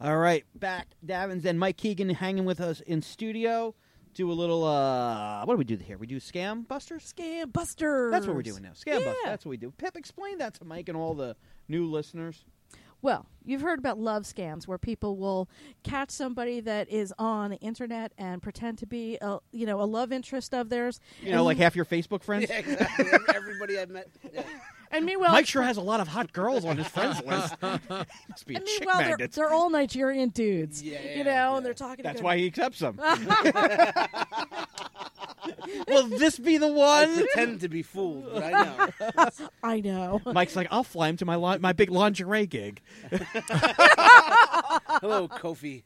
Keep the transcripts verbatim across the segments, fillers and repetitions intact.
All right, back. Davins and Mike Keegan hanging with us in studio. Do a little, uh, what do we do here? We do Scam Busters? Scam Busters. That's what we're doing now. Scam yeah. Busters. That's what we do. Pip, explain that to Mike and all the new listeners. Well, you've heard about love scams where people will catch somebody that is on the internet and pretend to be a, you know, a love interest of theirs. You know, like half your Facebook friends? Yeah, exactly. Everybody I've met. Yeah. And meanwhile, Mike sure has a lot of hot girls on his friends list. Must be a and chick meanwhile, they're, magnet. they're all Nigerian dudes. Yeah, you know, yeah. and they're talking. That's to why he accepts them. Will this be the I one? pretend to be fooled, but I know. I know. Mike's like, I'll fly him to my li- my big lingerie gig. Hello, Kofi.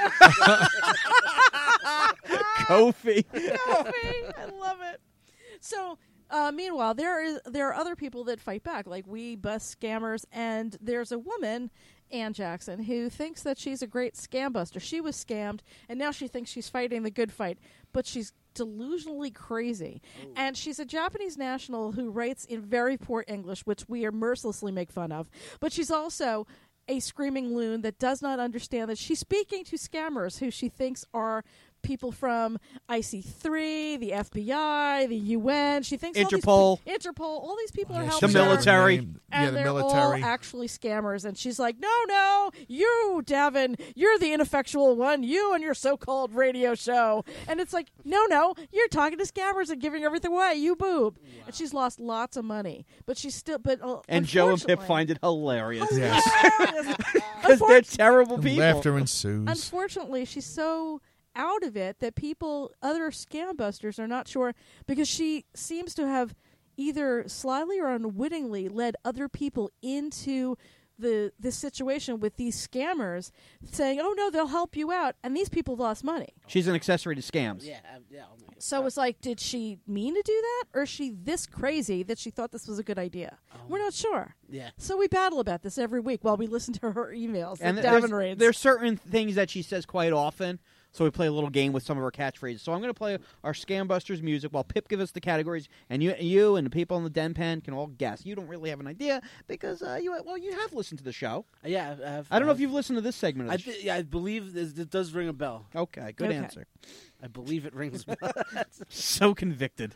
Kofi. Kofi, I love it. So, uh, meanwhile, there is there are other people that fight back, like we bust scammers, and there's a woman, Ann Jackson, who thinks that she's a great scam buster. She was scammed, and now she thinks she's fighting the good fight, but she's delusionally crazy. Ooh. And she's a Japanese national who writes in very poor English, which we are mercilessly make fun of. But she's also a screaming loon that does not understand that she's speaking to scammers who she thinks are people from I C three, the F B I, the U N. She thinks Interpol, all these pe- Interpol, all these people Yeah, are she helping the said her military. name. and yeah, the they're military. all actually scammers. And she's like, no, no, you, Davin, you're the ineffectual one. You and your so-called radio show. And it's like, no, no, you're talking to scammers and giving everything away. You boob. Wow. And she's lost lots of money, but she's still. But uh, And Joe and Pip find it hilarious. Yes. Because they're terrible people. Laughter ensues. Unfortunately, she's so out of it that people, other scam busters, are not sure, because she seems to have either slyly or unwittingly led other people into the this situation with these scammers, saying, "Oh no, they'll help you out," and these people lost money. She's an accessory to scams. Yeah, yeah. Oh my God. So it's like, did she mean to do that, or is she this crazy that she thought this was a good idea? Oh. We're not sure. Yeah. So we battle about this every week while we listen to her emails. And like there's, Davin reads. there's certain things that she says quite often, so we play a little game with some of her catchphrases. So I'm going to play our Scam Busters music while Pip gives us the categories, and you you and the people in the den pen can all guess. You don't really have an idea because uh, you well you have listened to the show. Yeah, I, have, I don't know I've, if you've listened to this segment. Of I the th- yeah, I believe this, it does ring a bell. sh- okay, good Okay. answer. I believe it rings a bell. So convicted.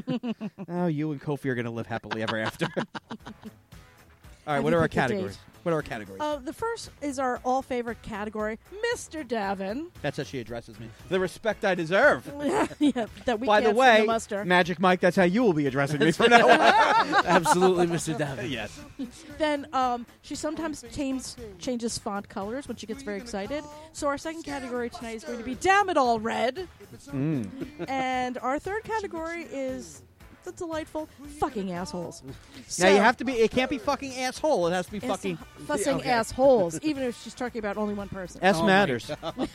Oh, you and Kofi are going to live happily ever after. All right, Have what you are our picked the date? categories? What are our categories? Uh, the first is our all-favorite category, Mister Davin. That's how she addresses me. The respect I deserve. yeah, that we By can't the way, see muster. Magic Mike, that's how you will be addressing me from now on. Absolutely, Mister Davin. Yes. Then um, she sometimes changes, changes font colors when she gets very excited. So our second category tonight is going to be Damn It All Red. Mm. And our third category is the delightful fucking assholes. So, Now you have to be. It can't be fucking asshole. It has to be it's fucking fussing okay. assholes, even if she's talking about only one person. S Oh my matters.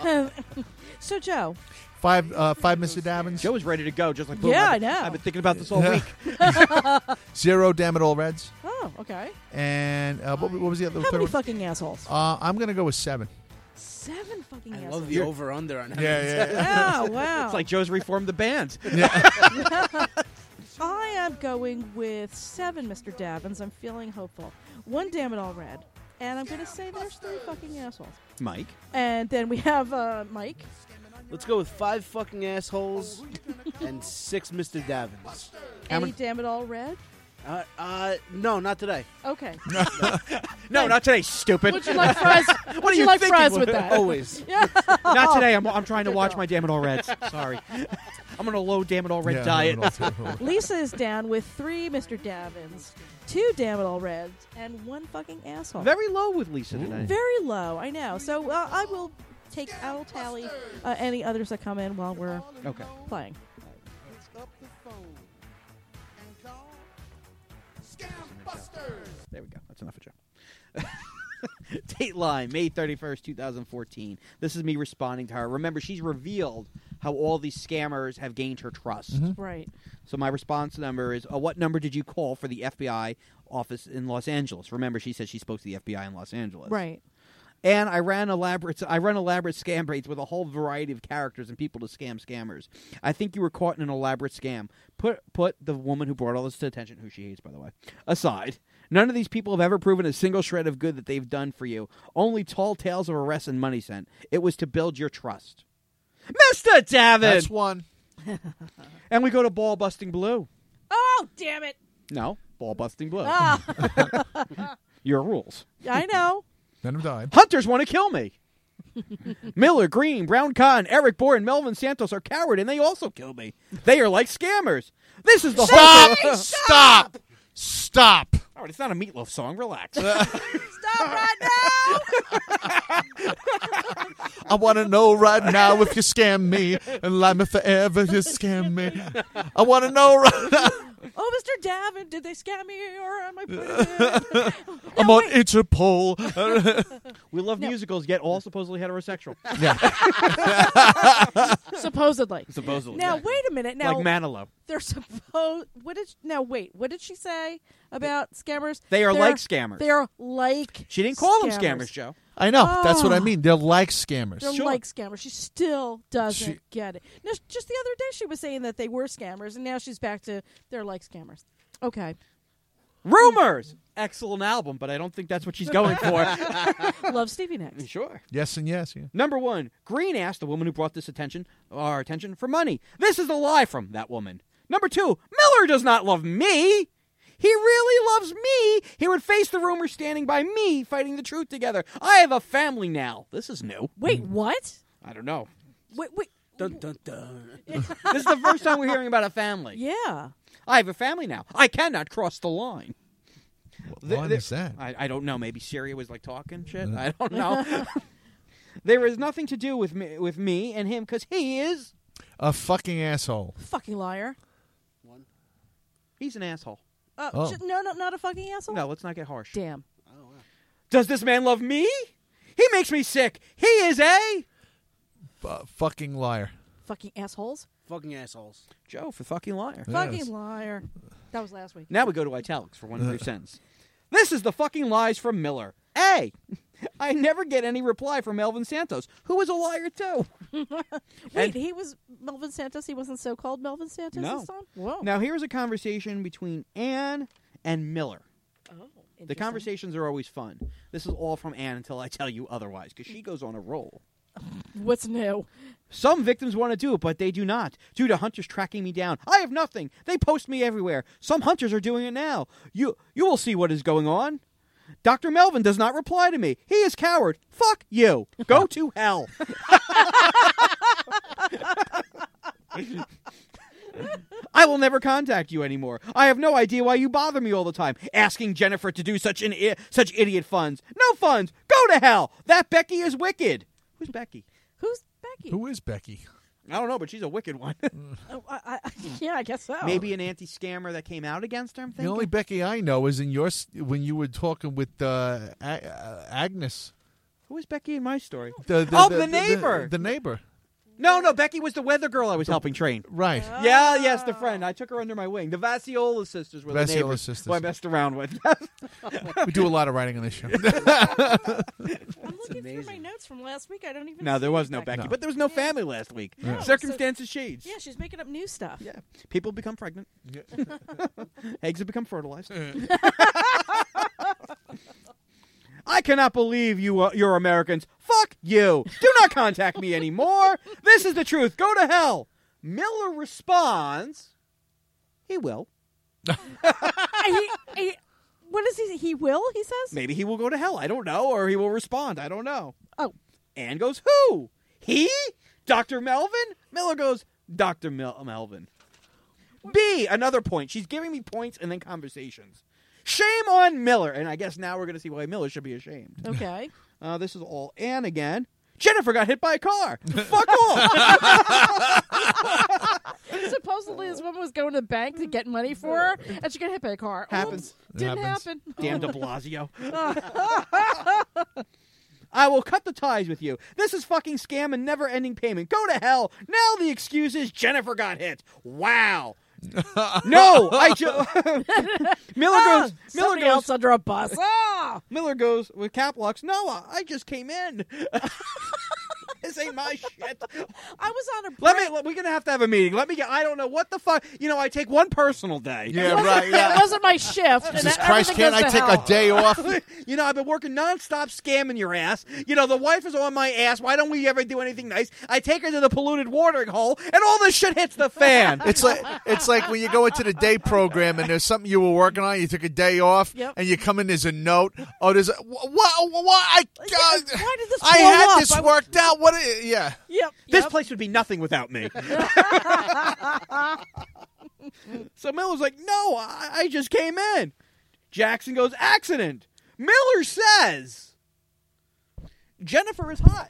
So Joe, Five, uh, five Mister Davins. Joe is ready to go. Just like boom, Yeah, I've been, I know. I've been thinking about this all week. Zero, damn it, all Reds. oh okay. And uh, what, what was the other? How third many one? fucking assholes? Uh, I'm going to go with seven. Seven fucking I assholes. love the over-under on that. Yeah, yeah, yeah. Oh wow! It's like Joe's reformed the band. I am going with seven, Mister Davins. I'm feeling hopeful. One, Damn It All Red. And I'm going to say there's three fucking assholes. Mike. And then we have uh, Mike. Let's go with five fucking assholes and six Mister Davins. How Any many- Damn It All Red? Uh, uh, no, not today. Okay. No, not today, stupid. Would you like fries? What would are you you like thinking? fries with that? Always. Yeah. Not today. I'm, I'm trying to watch my Damn It All Reds. Sorry. I'm on a low Damn It All Red Yeah, diet. damn it all, too. Lisa is down with three Mister Davins, two Damn It All Reds, and one fucking asshole. Very low with Lisa tonight. Very low, I know. So uh, I will take, I will tally uh, any others that come in while we're Okay. playing. There we go. That's enough of Joe. Dateline, May thirty-first, twenty fourteen. This is me responding to her. Remember, she's revealed how all these scammers have gained her trust. Mhm. Right. So my response number is, uh, what number did you call for the F B I office in Los Angeles? Remember, she said she spoke to the F B I in Los Angeles. Right. And I ran elaborate I run elaborate scam raids with a whole variety of characters and people to scam scammers. I think you were caught in an elaborate scam. Put put the woman who brought all this to attention, who she hates, by the way, aside, None of these people have ever proven a single shred of good that they've done for you. Only tall tales of arrest and money sent. It was to build your trust. Mister Davin! That's one. And we go to Ball Busting Blue. Oh, damn it. No, Ball Busting Blue. Ah, Your rules. I know. None have died. Hunters want to kill me. Miller, Green, Brown Cotton, Eric Bohr, and Melvin Santos are coward, and they also kill me. They are like scammers. This is the Stop! whole... Stop! Stop! All right, it's not a Meatloaf song. Relax. Stop right now. I want to know right now if you scam me and lie me forever if you scam me. I want to know right now. Oh, Mister Davin, did they scam me or am I putting it? I'm No, on wait. Interpol. We love No. musicals, yet all supposedly heterosexual. Yeah. Supposedly. Supposedly. Now, wait a minute. Now, Like Manilow. they're supposed. What did? Now, wait. What did she say about scammers? They are They're- like scammers. They're like. She didn't call them scammers, Joe. I know. That's what I Oh. mean. They're like scammers. They're Sure. like scammers. She still doesn't She- get it. No, just the other day she was saying that they were scammers, and now she's back to they're like scammers. Okay. Rumors! Excellent album, but I don't think that's what she's going for. Love Stevie Nicks. Sure. Yes and yes. Yeah. Number one, Green asked the woman who brought this attention, our attention, for money. This is a lie from that woman. Number two, Miller does not love me. He really loves me. He would face the rumor standing by me, fighting the truth together. I have a family now. This is new. Wait, what? I don't know. Wait, wait. Dun, dun, dun. This is the first time we're hearing about a family. Yeah. I have a family now. I cannot cross the line. What line The- is that? I, I don't know. Maybe Syria was like talking shit. I don't know. There is nothing to do with me, with me and him because he is. A fucking asshole. Fucking liar. One. He's an asshole. Uh, Oh. sh- no, no, not a fucking asshole. No, let's not get harsh. Damn. Oh, wow. Does this man love me? He makes me sick. He is a F- fucking liar. Fucking assholes. Fucking assholes. Joe for fucking liar. Yes. Fucking liar. That was last week. Now we go to italics for one brief sentence. This is the fucking lies from Miller. A. I never get any reply from Melvin Santos, who is a liar too. Wait, And- he was Melvin Santos. He wasn't so-called Melvin Santos No. this time? Whoa. Now here's a conversation between Anne and Miller. Oh, The interesting. conversations are always fun. This is all from Anne until I tell you otherwise, because she goes on a roll. What's new? Some victims want to do it, but they do not. Due to hunters tracking me down. I have nothing. They post me everywhere. Some hunters are doing it now. You you will see what is going on. Doctor Melvin does not reply to me. He is coward. Fuck you. Go to hell. I will never contact you anymore. I have no idea why you bother me all the time, asking Jennifer to do such an I- such idiot funds. No funds. Go to hell. That Becky is wicked. Who's Becky? Who's Becky? Who is Becky? I don't know, but she's a wicked one. Oh, I, I, yeah, I guess so. Maybe an anti-scammer that came out against her. I'm The thinking. only Becky I know is in your s- when you were talking with uh, A- uh, Agnes. Who is Becky in my story? The, Oh, the neighbor. The, neighbor. No, no, Becky was the weather girl I was helping train. Right. Yeah, yes, the friend. I took her under my wing. The Vassiola sisters were the Vassiola neighbors sisters. who I messed around with. We do a lot of writing on this show. I'm looking through amazing. my notes from last week. I don't even. no, see there was no Becky. Becky, No. but there was no family last week. No, Circumstances change. Yeah, she's making up new stuff. Yeah. People become pregnant. Eggs have become fertilized. I cannot believe you, uh, you're Americans. Fuck you. Do not contact me anymore. This is the truth. Go to hell. Miller responds, he will. he, he, what is he? He will. He says. Maybe he will go to hell. I don't know. Or he will respond. I don't know. Oh, Anne goes, who? He? Doctor Melvin? Miller goes, Doctor Mel- Melvin. B, another point. She's giving me points and then conversations. Shame on Miller. And I guess now we're going to see why Miller should be ashamed. okay. Uh, this is all Anne again. Jennifer got hit by a car. Fuck off. Supposedly, this woman was going to the bank to get money for her, and she got hit by a car. Happens. Oops, didn't Happens. happen. Damn de Blasio. I will cut the ties with you. This is fucking scam and never-ending payment. Go to hell. Now the excuse is Jennifer got hit. Wow. No, I just Miller goes. Miller Somebody goes. else under a bus. Ah! Miller goes with cap locks. No, I just came in. This ain't my shit. I was on a break. Let me. We're gonna have to have a meeting. Let me get. I don't know what the fuck. You know, I take one personal day. Yeah, It wasn't- right. Yeah. It wasn't my shift. and Jesus everything Christ, can't goes I to take hell. a day off? You know, I've been working nonstop scamming your ass. You know, the wife is on my ass. Why don't we ever do anything nice? I take her to the polluted watering hole, and all this shit hits the fan. It's like it's like when you go into the day program and there's something you were working on, you took a day off, Yep. and you come in, there's a note. Oh, there's a what? What? what I, Yeah, uh, why did this I blow had up? this I- worked out. What? i- Yeah. Yep. This yep. place would be nothing without me. So Miller's like, no, I, I just came in. Jackson goes, accident. Miller says, Jennifer is hot.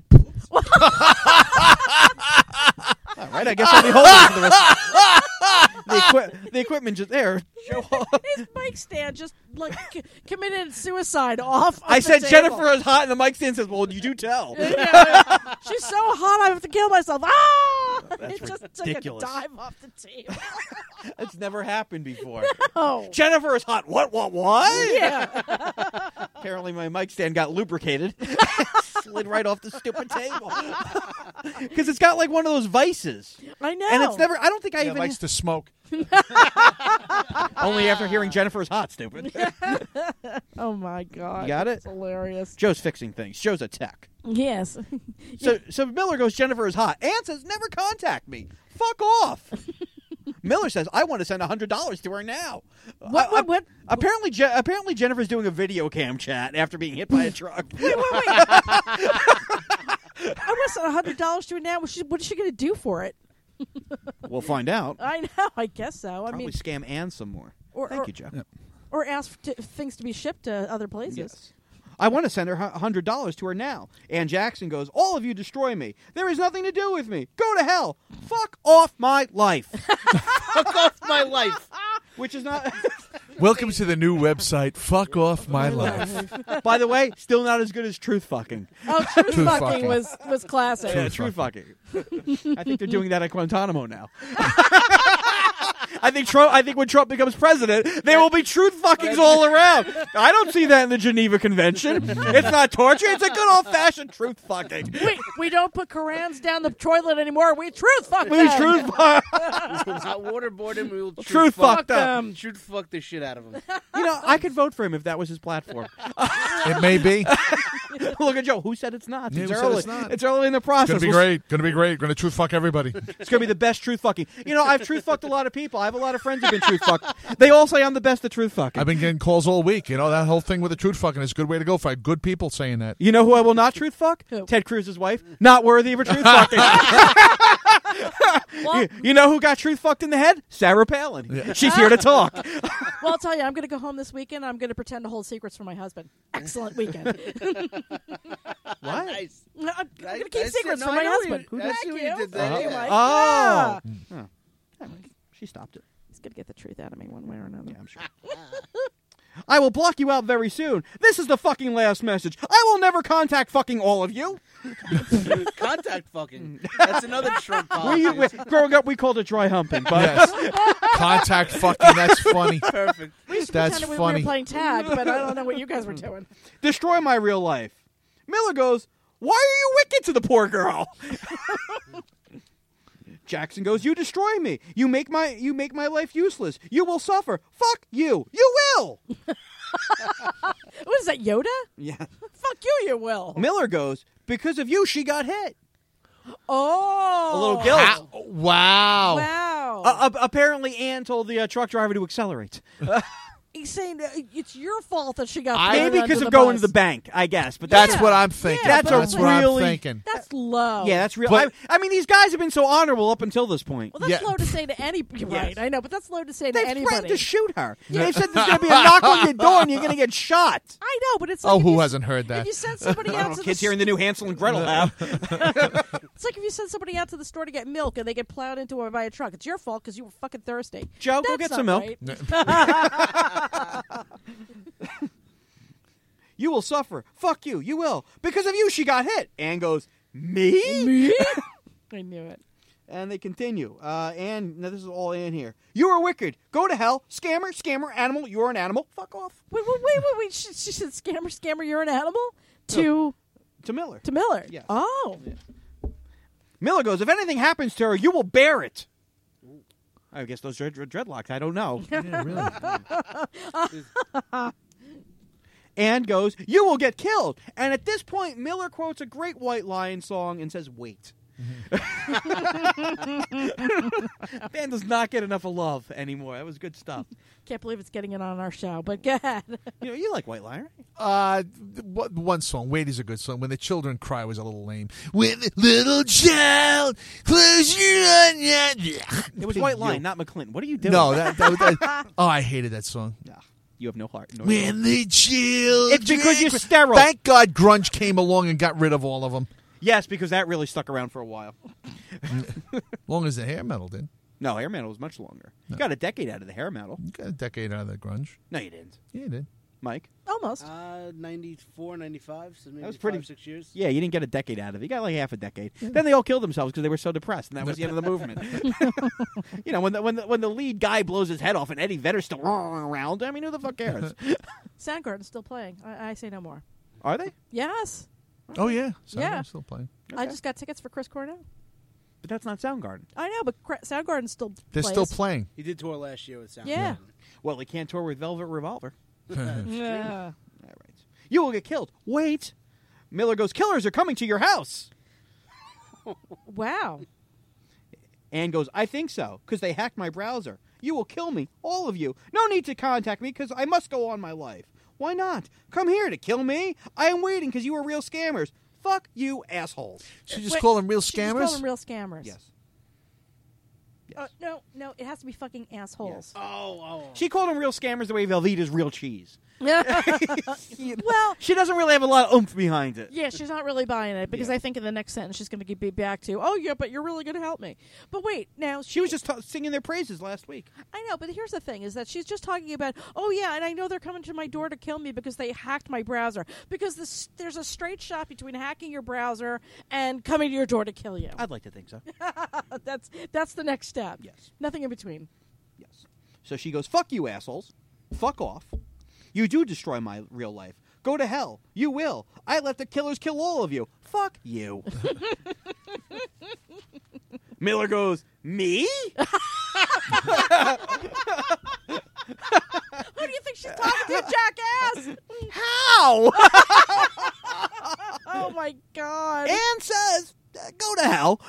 All right, I guess I'll be holding for the rest. The, equi- the equipment just there. Show off. His mic stand just like c- committed suicide off. I of the said table. Jennifer is hot, and the mic stand says, well, you do tell. Yeah. She's so hot, I have to kill myself. Ah! That's it just ridiculous. took a dive off the table. That's never happened before. Oh, Jennifer is hot. What, what, what? yeah. Apparently my mic stand got lubricated. Slid right off the stupid table. Because it's got like one of those vices. I know. And it's never, I don't think I He even, likes to smoke. only after hearing Jennifer's hot, stupid. Oh my god. You got it? It's hilarious. Joe's fixing things. Joe's a tech. Yes. So so Miller goes, Jennifer is hot. Ann says, never contact me. Fuck off. Miller says, I want to send one hundred dollars to her now. What- I- what- I- what- Apparently, Je- apparently Jennifer's doing a video cam chat after being hit by a truck. Wait, wait, wait. I want to send a hundred dollars to her now. What, she, what is she going to do for it? We'll find out. I know. I guess so. I Probably mean, scam Ann some more. or Thank or, you, Joe. or ask to, things to be shipped to other places. Yes. I want to send her one hundred dollars to her now. Ann Jackson goes, all of you destroy me. There is nothing to do with me. Go to hell. Fuck off my life. Fuck off my life. Which is not, Welcome to the new website. Fuck off my life. by the way, still not as good as truth fucking. Oh, truth, Truth fucking, fucking. was was classic. Yeah, truth fucking. I think they're doing that at Guantanamo now. I think Trump. I think when Trump becomes president, there will be truth fuckings all around. I don't see that in the Geneva Convention. It's not torture. It's a good old fashioned truth fucking. we we don't put Korans down the toilet anymore. We truth fuck We them. truth fuck. We will not waterboard him. We will truth, Truth fuck, fucked up. them. truth fuck the shit out of him. You know, I could vote for him if that was his platform. It may be. Look at Joe. Who said it's not? Yeah, it's who said early. it's not? It's early in the process. Gonna be We'll- great. Gonna be great. Gonna truth fuck everybody. It's gonna be the best truth fucking. You know, I've truth fucked a lot of people. I have a lot of friends who've been truth fucked. They all say I'm the best at truth fucking. I've been getting calls all week. You know, that whole thing with the truth fucking is a good way to go for good people saying that. You know who I will not truth fuck? Who? Ted Cruz's wife. Not worthy of a truth fucking. Well, you, you know who got truth fucked in the head? Sarah Palin. Yeah. She's here to talk. well, I'll tell you, I'm going to go home this weekend. I'm going to pretend to hold secrets from my husband. Excellent weekend. What? Nice. I'm, I'm going I- to keep I secrets said- from no, my I know husband. you- I see Thank what you you. did there. Thank you, Yeah. Mike. Oh. Yeah. Oh. She stopped it. He's going to get the truth out of me one way or another. Yeah, I'm sure. I will block you out very soon. This is the fucking last message. I will never contact fucking all of you. Contact fucking. That's another Trump We, policy. we, growing up, we called it dry humping. But Yes. Contact fucking. That's funny. Perfect. We used to That's pretend we- we funny. were playing tag, but I don't know what you guys were doing. destroy my real life. Miller goes, why are you wicked to the poor girl? Jackson goes, you destroy me. You make my you make my life useless. You will suffer. Fuck you. You will. What is that, Yoda? Yeah. Fuck you, you will. Miller goes, because of you, she got hit. Oh. A little guilt. Ah, wow. Wow. Uh, uh, apparently, Ann told the uh, truck driver to accelerate. He's saying uh, it's your fault that she got I- thrown Maybe under because the of going bus. to the bank, I guess. But that's That's Yeah. what I'm thinking. Yeah, That's a That's what I'm really- thinking. That's low. yeah, that's real. But- I, I mean, these guys have been so honorable up until this point. Well, that's Yeah. low to say to any. You're Yes. right, I know, but that's low to say to They've anybody. threatened to shoot her. They've said there's going to be a knock on your door and you're going to get shot. I know, but it's like Oh, if who you, hasn't heard If that? you send somebody I out don't know, to kids the here in the new Hansel and Gretel have. it's like if you send somebody out to the store to get milk and they get plowed into a, by a truck. It's your fault because you were fucking thirsty. Joe, go That's get some not milk. right. You will suffer. Fuck you. You will. Because of you, she got hit. Ann goes, me? Me? I knew it. And they continue. Uh, Ann, now this is all Ann here. You are wicked. Go to hell. Scammer, scammer, animal. You're an animal. Fuck off. Wait, wait, wait, wait, wait. She, she said, "Scammer, scammer, you're an animal." To To Miller. to Miller. Yes. Oh. Miller goes, if anything happens to her, you will bear it. I guess those are dread- dreadlocks. I don't know. Yeah, really. Anne goes, you will get killed. And at this point, Miller quotes a great White Lion song and says, wait. Band does not get enough of love anymore. That was good stuff. Can't believe it's getting it on our show, but go ahead. You know, you like White Lion, right? Uh, th- one song, "Wait" is a good song. When the children cry was a little lame. When the little child close your eyes. It was White Lion, not McClinton. What are you doing? No, that, that, that oh, I hated that song. Yeah. You have no heart. No When the children, It's because you're sterile. Thank God, grunge came along and got rid of all of them. Yes, because that really stuck around for a while. Long as the hair metal did. No, hair metal was much longer. No. You got a decade out of the hair metal. You got a decade out of the grunge. No, you didn't. Yeah, you did. Mike? Almost. Uh, ninety-four, ninety-five, so maybe was pretty- five, six years. Yeah, you didn't get a decade out of it. You got like half a decade. Then they all killed themselves because they were so depressed, and that was the end of the movement. You know, when the, when the when the lead guy blows his head off and Eddie Vedder's still around, I mean, who the fuck cares? Soundgarden's still playing. I, I say no more. Are they? Yes. Oh yeah, so Yeah. I'm still playing. I Okay. just got tickets for Chris Cornell. But that's not Soundgarden. I know, but Cra- Soundgarden still They're plays. still playing. He did tour last year with Soundgarden. Yeah. Well, they can't tour with Velvet Revolver. Yeah. All right. You will get killed. Wait. Miller goes, killers are coming to your house. Wow. Anne goes, I think so, because they hacked my browser. You will kill me, all of you. No need to contact me, because I must go on my life. Why not? Come here to kill me. I am waiting because you are real scammers. Fuck you, assholes. She just Wait, call them real She just scammers. call them real scammers. Yes. Yes. Uh, no, no, it has to be fucking assholes. Oh, oh. She called them real scammers the way Velveeta's real cheese. Well, She doesn't really have a lot of oomph behind it. yeah, she's not really buying it because Yeah. I think in the next sentence she's going to be back to, oh, yeah, but you're really going to help me. But wait, now She was just t- singing their praises last week. I know, but here's the thing: is that she's just talking about, oh yeah, and I know they're coming to my door to kill me because they hacked my browser. Because this, there's a straight shot between hacking your browser and coming to your door to kill you. I'd like to think so. that's that's the next step. Yes. Nothing in between. Yes. So she goes, fuck you, assholes. Fuck off. You do destroy my real life. Go to hell. You will. I let the killers kill all of you. Fuck you. Miller goes, me? Who do you think she's talking to, jackass? How? Oh my god! Anne says, uh, go to hell.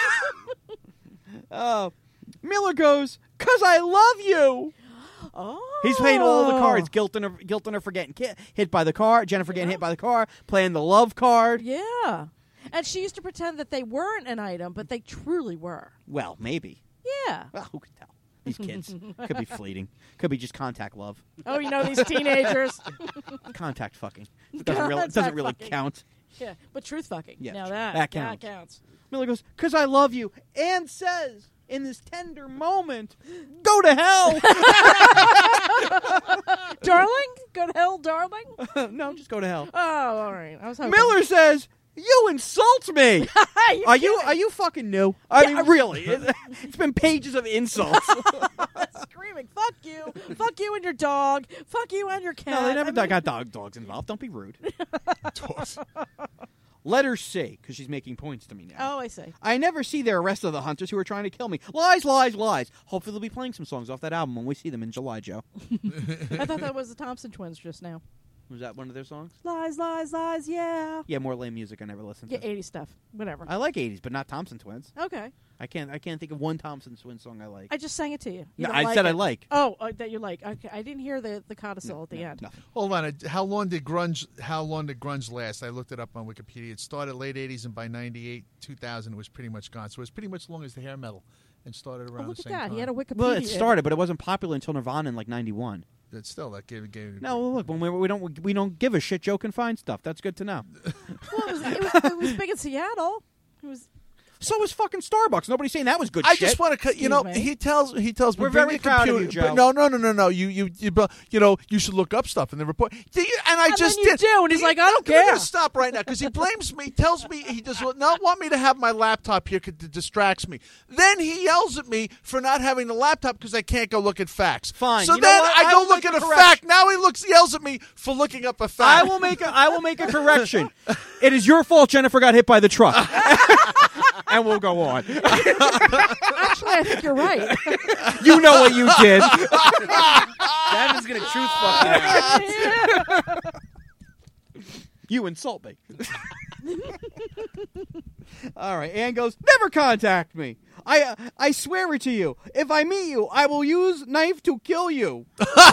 uh, Miller goes, because I love you. Oh, He's playing all the cards. Guilting her, guilting her for getting ki- hit by the car. Jennifer getting Yeah. hit by the car. Playing the love card. Yeah, and she used to pretend that they weren't an item, but they truly were. Well, maybe. Yeah. Well, who could tell? These kids. Could be fleeting. Could be just contact love. Oh, you know these teenagers. Contact fucking. It doesn't really, it doesn't Contact really fucking. count. Yeah, but truth fucking. Yeah, now tr- that that counts. That counts. Miller goes, because I love you. Anne says, in this tender moment, go to hell. Darling, go to hell, darling. No, just go to hell. Oh, all right. I was hoping. Miller says, you insult me. you Are you kidding? are you fucking new? I Yeah, mean, I'm- really. It, it's been pages of insults. Screaming, fuck you, fuck you and your dog, fuck you and your cat. No, they never I mean- got dog dogs involved. Don't be rude. Letter C, because she's making points to me now. Oh, I see. I never see their arrest of the hunters who are trying to kill me. Lies, lies, lies. Hopefully they'll be playing some songs off that album when we see them in July, Joe. I thought that was the Thompson Twins just now. Was that one of their songs? Lies, lies, lies, yeah. Yeah, more lame music I never listened Yeah, to. eighties stuff. Whatever. I like eighties, but not Thompson Twins. Okay. I can't I can't think of one Thompson Twins song I like. I just sang it to you. You No, don't I like said it. I like. Oh, uh, that you like. Okay. I didn't hear the, the codicil at the No, end. nothing. Hold on. uh, How long did grunge? How long did grunge last? I looked it up on Wikipedia. It started late eighties, and by ninety-eight, two thousand, it was pretty much gone. So it was pretty much as long as the hair metal, and started Oh, around look the at same that. time. He had a Wikipedia. Well, it started, but it wasn't popular until Nirvana in like ninety-one. But still, that gave gave. No, well, look, when we, we don't we don't give a shit. Joe can find stuff. That's good to know. Well, it was, it, was, it was big in Seattle. It was. So was fucking Starbucks. Nobody's saying that was good I shit. just want to cut. You know, Excuse me. he tells he tells me. We're bring very your proud of computer, you, Joe. but no, no, no, no, no. You you you, bu- you know you should look up stuff in the report. Do you- And I And just then you did. do, and he's like, I don't We're gonna care. stop right now because he blames me. Tells me he does not want me to have my laptop here because it distracts me. Then he yells at me for not having the laptop because I can't go look at facts. Fine. So You know then what? I I go will look make at a a correction. fact. Now he looks yells at me for looking up a I fact. will make a I will make a correction. It is your fault Jennifer got hit by the truck. and we'll go on. Actually, I think you're right. You know what you did. Gavin's gonna truth fuck you. You insult me. All right. Ann goes, never contact me. I uh, I swear it to you. If I meet you, I will use knife to kill you.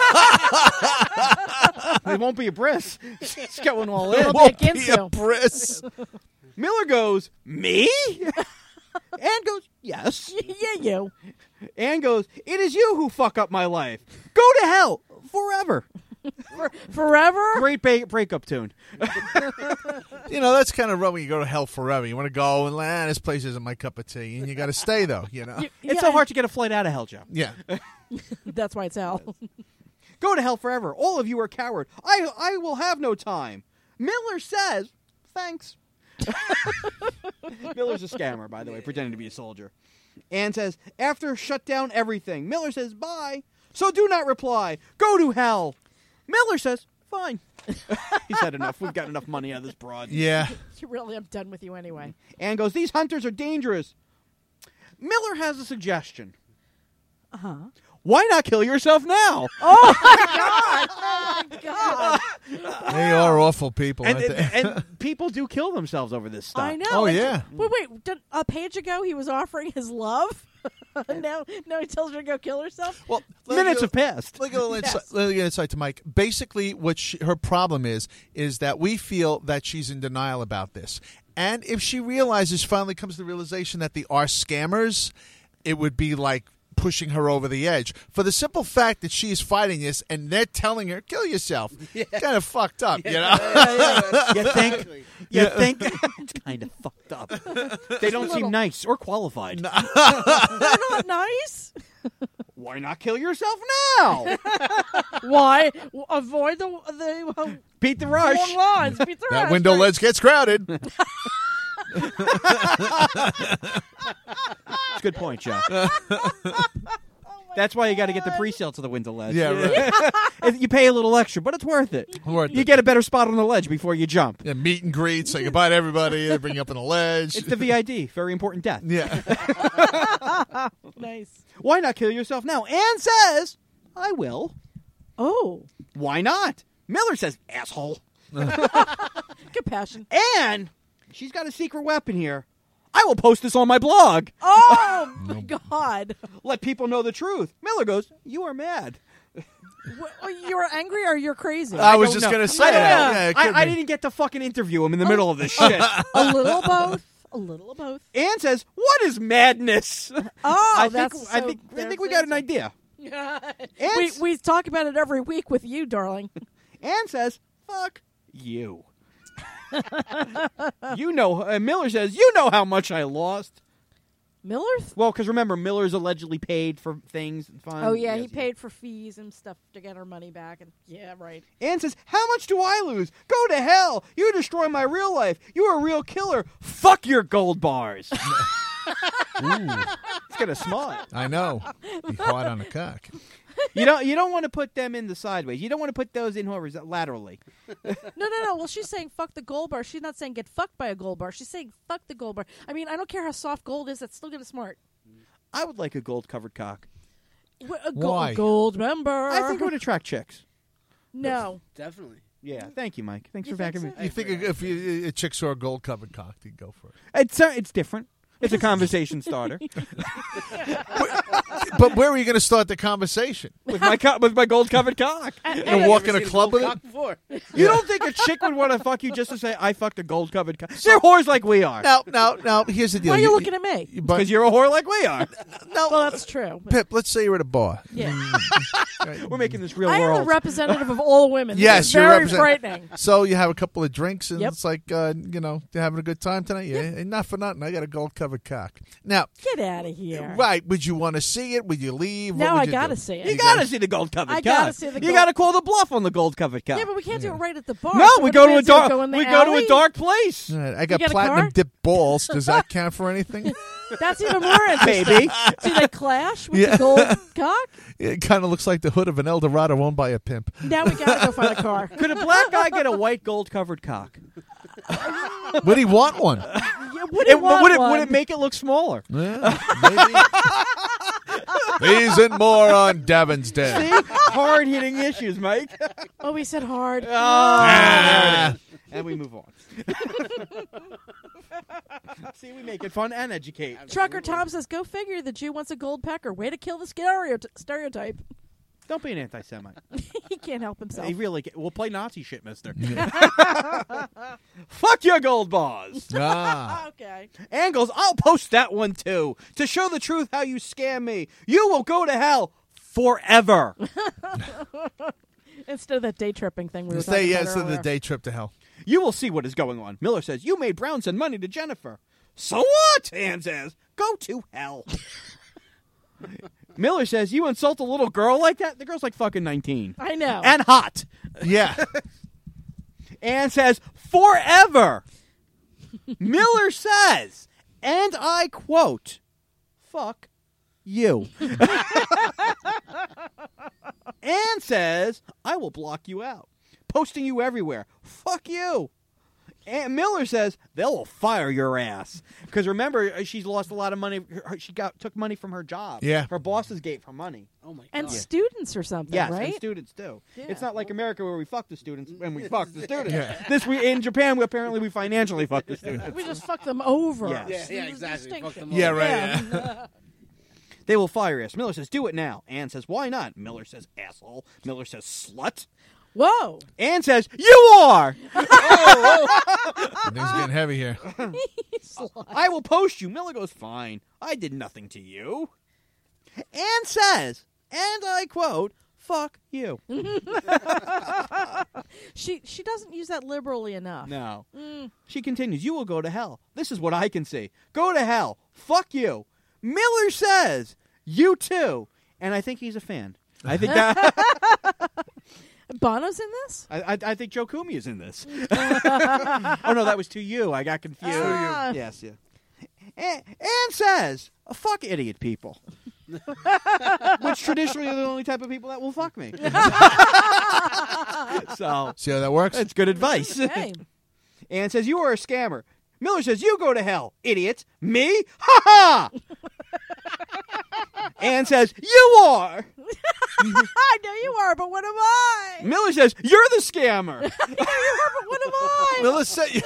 It won't be a bris. It's going all in. It'll be Won't against be a you. bris. Miller goes, me? Ann goes, yes. Yeah, you. Ann goes, it is you who fuck up my life. Go to hell forever. For, forever? Great ba- breakup tune. You know, that's kind of rough when you go to hell forever. You want to go and, ah, this place isn't my cup of tea. And you got to stay, though, you know? You- It's yeah, so hard to get a flight out of hell, Joe. Yeah. That's why it's hell. Go to hell forever. All of you are coward. I I will have no time. Miller says, thanks. Miller's a scammer, by the way, pretending to be a soldier. Ann says, after shut down everything. Miller says, bye. So do not reply. Go to hell. Miller says, fine. He's had enough. We've got enough money out of this broad. Yeah. You really, I'm done with you anyway. Ann goes, these hunters are dangerous. Miller has a suggestion. Uh-huh. Why not kill yourself now? Oh, my God. Oh, my God. They are awful people, And, aren't they? and, and people do kill themselves over this stuff. I know. Oh, Like, yeah. Wait, wait. Did, a page ago, he was offering his love. now, now he tells her to go kill herself. Well, Minutes have passed. Let me get a little Yes. insight, let me get an insight to Mike. Basically, what she, her problem is, is that we feel that she's in denial about this. And if she realizes, finally comes to the realization that they are scammers, it would be like pushing her over the edge. For the simple fact that she is fighting this and they're telling her, kill yourself. Yeah. Kind of fucked up, you know? Yeah, yeah, yeah. You think? Exactly. You Yeah. think? It's kind of fucked up. They don't seem nice or qualified. They're not nice. Why not kill yourself now? Why? W- Avoid the the uh, Beat the rush. long lines. Beat the That rush. window Right. ledge gets crowded. It's a good point, Joe. That's why you got to get the pre-sale to the window ledge. Yeah, right. You pay a little extra, but it's worth it. Worth You it. get a better spot on the ledge before you jump. Yeah, meet and greet, say goodbye to everybody, they bring you up on the ledge. It's the V I D, very important death. Yeah. Nice. Why not kill yourself now? Ann says, I will. Oh, Why not? Miller says, asshole. compassion. And she's got a secret weapon here. I will post this on my blog. Oh my God! Let people know the truth. Miller goes, you are mad. Wh- You're angry or you're crazy? I was don't just know. going to say I don't that. know. Yeah, it I, could I be. didn't get to fucking interview him in the middle of this shit. A little of both. A little of both. Ann says, what is madness? Oh, I that's think, I so- think, I there's think we the got an answer. idea. we Ann's- we talk about it every week with you, darling. Ann says, fuck you. You know, uh, Miller says, you know how much I lost. Miller? Th- Well, because remember, Miller's allegedly paid for things and fun. oh yeah, Yes, he yes. paid for fees and stuff to get her money back, and yeah, right. Ann says, how much do I lose? Go to hell. You destroy my real life. You're a real killer. Fuck your gold bars. It's gonna smile. I know. Be hard on the cock. You don't. You don't want to put them in the sideways. You don't want to put those in horizontal laterally. No, no, no. Well, she's saying fuck the gold bar. She's not saying get fucked by a gold bar. She's saying fuck the gold bar. I mean, I don't care how soft gold is. That's still gonna smart. I would like a gold covered cock. Wh- A go- Why? gold member? I think it would attract chicks. no. Definitely. Yeah. Thank you, Mike. Thanks You for backing think me. You think if you, a chick saw a gold covered cock, you'd go for it. It's uh, it's different. It's a conversation starter But where are you going to start the conversation? with my co- with my gold covered cock. You gonna walk in a club with it? Before. You don't think a chick would want to fuck you just to say I fucked a gold covered cock? They're whores like we are. Now, now, now. Here's the deal. Why are you looking at me? you- but- Because you're a whore like we are. no, Well, that's true. but- Pip. Let's say you're at a bar. Yeah. We're making this real I am the world. representative of all women. Yes, It's you're very represent- frightening. So you have a couple of drinks, and Yep. it's like, uh, you know, they're having a good time tonight. Yeah, and not for nothing. I got a gold covered cock. Now, Get out of here. right? Would you want to see it? Would you leave? Now what would I you gotta do? see it. you gotta see the gold covered I cock. gotta see the You gold- gotta call the bluff on the gold covered cock. Yeah, but we can't do it right at the bar. no, So we what go do to a do? dark. Go in the we go to alley? a dark place. All right, I got get a platinum car? dipped balls. Does that count for anything? That's even more interesting. Baby. See, they clash with Yeah. the gold cock. It kind of looks like the hood of an Eldorado owned by a pimp. Now we gotta go find a car. Could a black guy get a white gold covered cock? Would he want one? Yeah, Would he It- want would it one? would it make it look smaller? Yeah, maybe. These and more on Davin's Day. See? Hard hitting issues, Mike. Oh, we said hard. Oh, Ah. there it is. And we move on. See, we make it fun and educate. Trucker Tom says, "Go figure. The Jew wants a gold pecker. Way to kill the stereoty- stereotype." Don't be an anti-Semite. He can't help himself. He really. Can. We'll play Nazi shit, Mister. Fuck your gold bars. Ah. Okay. Angles. I'll post that one too to show the truth how you scam me. You will go to hell forever. Instead of that day tripping thing we were Say talking yes about to the earlier. day trip to hell. You will see what is going on. Miller says, you made Brown send money to Jennifer. So what? Ann says, go to hell. Miller says, you insult a little girl like that? The girl's like fucking nineteen. I know. And hot. Yeah. Ann says, forever. Miller says, and I quote, fuck you. Ann says, I will block you out. Posting you everywhere. Fuck you. And Miller says, they'll fire your ass. Because remember, she's lost a lot of money. Her- She got took money from her job. Yeah. Her bosses gave her money. Oh my and god. students or something, Yes, right? and students too. Yeah. It's not like America where we fuck the students and we fuck the students. Yeah. This we in Japan, we apparently we financially fuck the students. We just fuck them over. Yes. Yeah, yeah, There's a exactly. Fuck distinction. them Yeah, all. right. Yeah. They will fire us. Miller says, do it now. Ann says, why not? Miller says, asshole. Miller says, slut. Whoa. Ann says, you are. Things getting heavy here. I will post you. Miller goes, fine. I did nothing to you. Ann says, and I quote, fuck you. She she doesn't use that liberally enough. No. Mm. She continues, you will go to hell. This is what I can see. Go to hell. Fuck you. Miller says, you too. And I think he's a fan. I think that Bono's in this? I, I, I think Joe Kumi is in this. Oh no, that was to you. I got confused. Ah. Yes, yeah. And, and says, oh, fuck idiot people. Which traditionally are the only type of people that will fuck me. So See how that works? that's good advice. Hey. And says, you are a scammer. Miller says, you go to hell, idiot. Me? Ha ha! Ann says, you are. I know you are, but what am I? Miller says, you're the scammer. I know you are, but what am I? Melissa,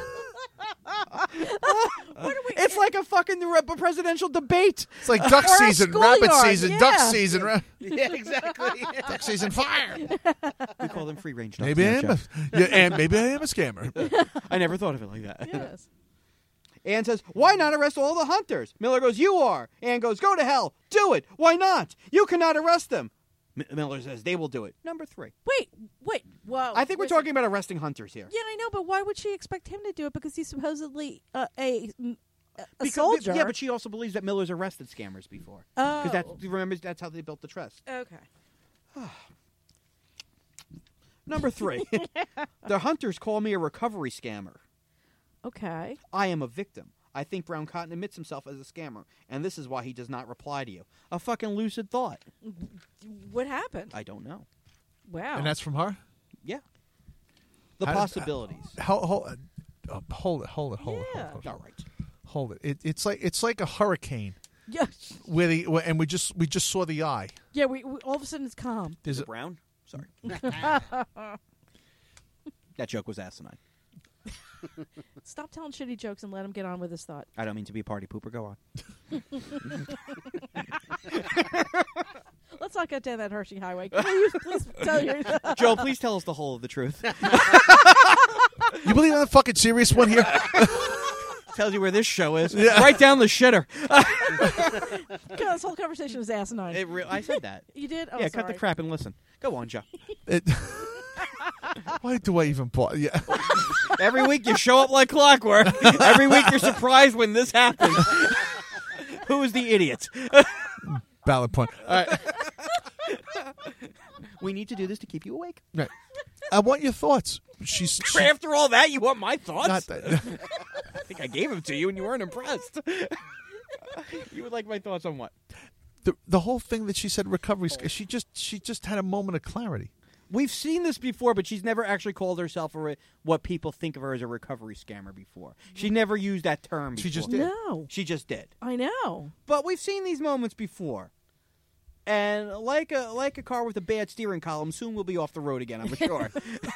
What are we? It's like a fucking re- presidential debate. it's like duck Or a season, rabbit schoolyard, season, duck yeah. season, ra- Yeah, exactly. duck season, fire. We call them free range ducks. Maybe I on am, the a, show. yeah, and maybe I am a scammer. I never thought of it like that. Yes. Ann says, why not arrest all the hunters? Miller goes, you are. Ann goes, go to hell. Do it. Why not? You cannot arrest them. M- Miller says, they will do it. Number three. Wait, wait. Whoa. I think we're Wait, talking about arresting hunters here. Yeah, I know, but why would she expect him to do it? Because he's supposedly uh, a a Because- soldier. Yeah, but she also believes that Miller's arrested scammers before. Oh. Because that's, remember, that's how they built the trust. Okay. Number three. The hunters call me a recovery scammer. Okay. I am a victim. I think Brown Cotton admits himself as a scammer, and this is why he does not reply to you. A fucking lucid thought. What happened? I don't know. Wow. And that's from her? Yeah. The How- possibilities. Hold, hold, uh, hold it, hold it, hold it, Yeah. hold it. All right. Hold it. it. It's like it's like a hurricane yeah. where the where, and we just we just saw the eye. Yeah. We, we all of a sudden it's calm. There's a, Brown? Sorry. That joke was asinine. Stop telling shitty jokes and let him get on with his thought. I don't mean to be a party pooper. Go on. Let's not get down that Hershey highway. Can you please tell your Joe, please tell us the whole of the truth. you believe I'm the fucking serious one here? Tells you where this show is. Yeah. Right down the shitter. this whole conversation is asinine. It re- I said that. You did? Oh, yeah, sorry. cut the crap and listen. Go on, Joe. It, why do I even pause? Yeah. Every week you show up like clockwork. Every week you're surprised when this happens. Who is the idiot? Valid point. All right. We need to do this to keep you awake. Right. I want your thoughts. She's she, After all that, you want my thoughts? not that, I think I gave them to you and you weren't impressed. You would like my thoughts on what? the the whole thing that she said recovery. sc- She just she just had a moment of clarity. we've seen this before, but she's never actually called herself a re- what people think of her as a recovery scammer before. She never used that term before. She just did. No. She just did. I know. But we've seen these moments before. And like a like a car with a bad steering column, soon we'll be off the road again, I'm sure.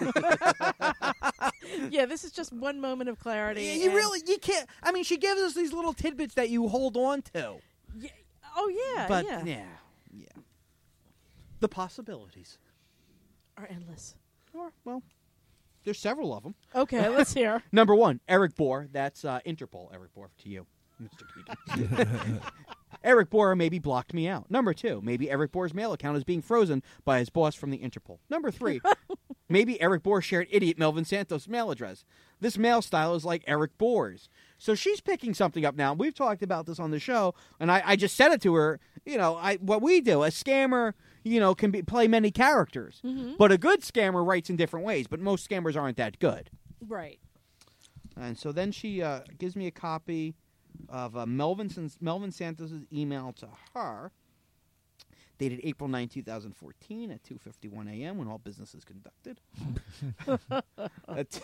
Yeah, this is just one moment of clarity. you and- really, you can't, I mean, she gives us these little tidbits that you hold on to. Yeah. Oh, yeah, But, yeah. yeah, yeah. The possibilities. Are endless. Or, well, there's several of them. Okay, let's hear. Number one, Eric Bohr. That's uh, Interpol, Eric Bohr, to you, Mister Keegan. Eric Bohr maybe blocked me out. Number two, maybe Eric Bohr's mail account is being frozen by his boss from the Interpol. Number three, maybe Eric Bohr shared idiot Melvin Santos' mail address. This mail style is like Eric Bohr's. So she's picking something up now. We've talked about this on the show, and I, I just said it to her. You know, I what we do, a scammer, you know, can be, play many characters. Mm-hmm. But a good scammer writes in different ways, but most scammers aren't that good. Right. And so then she uh, gives me a copy of uh, Melvin, Melvin Santos' email to her, dated April ninth, twenty fourteen at two fifty-one a.m. when all business is conducted. At-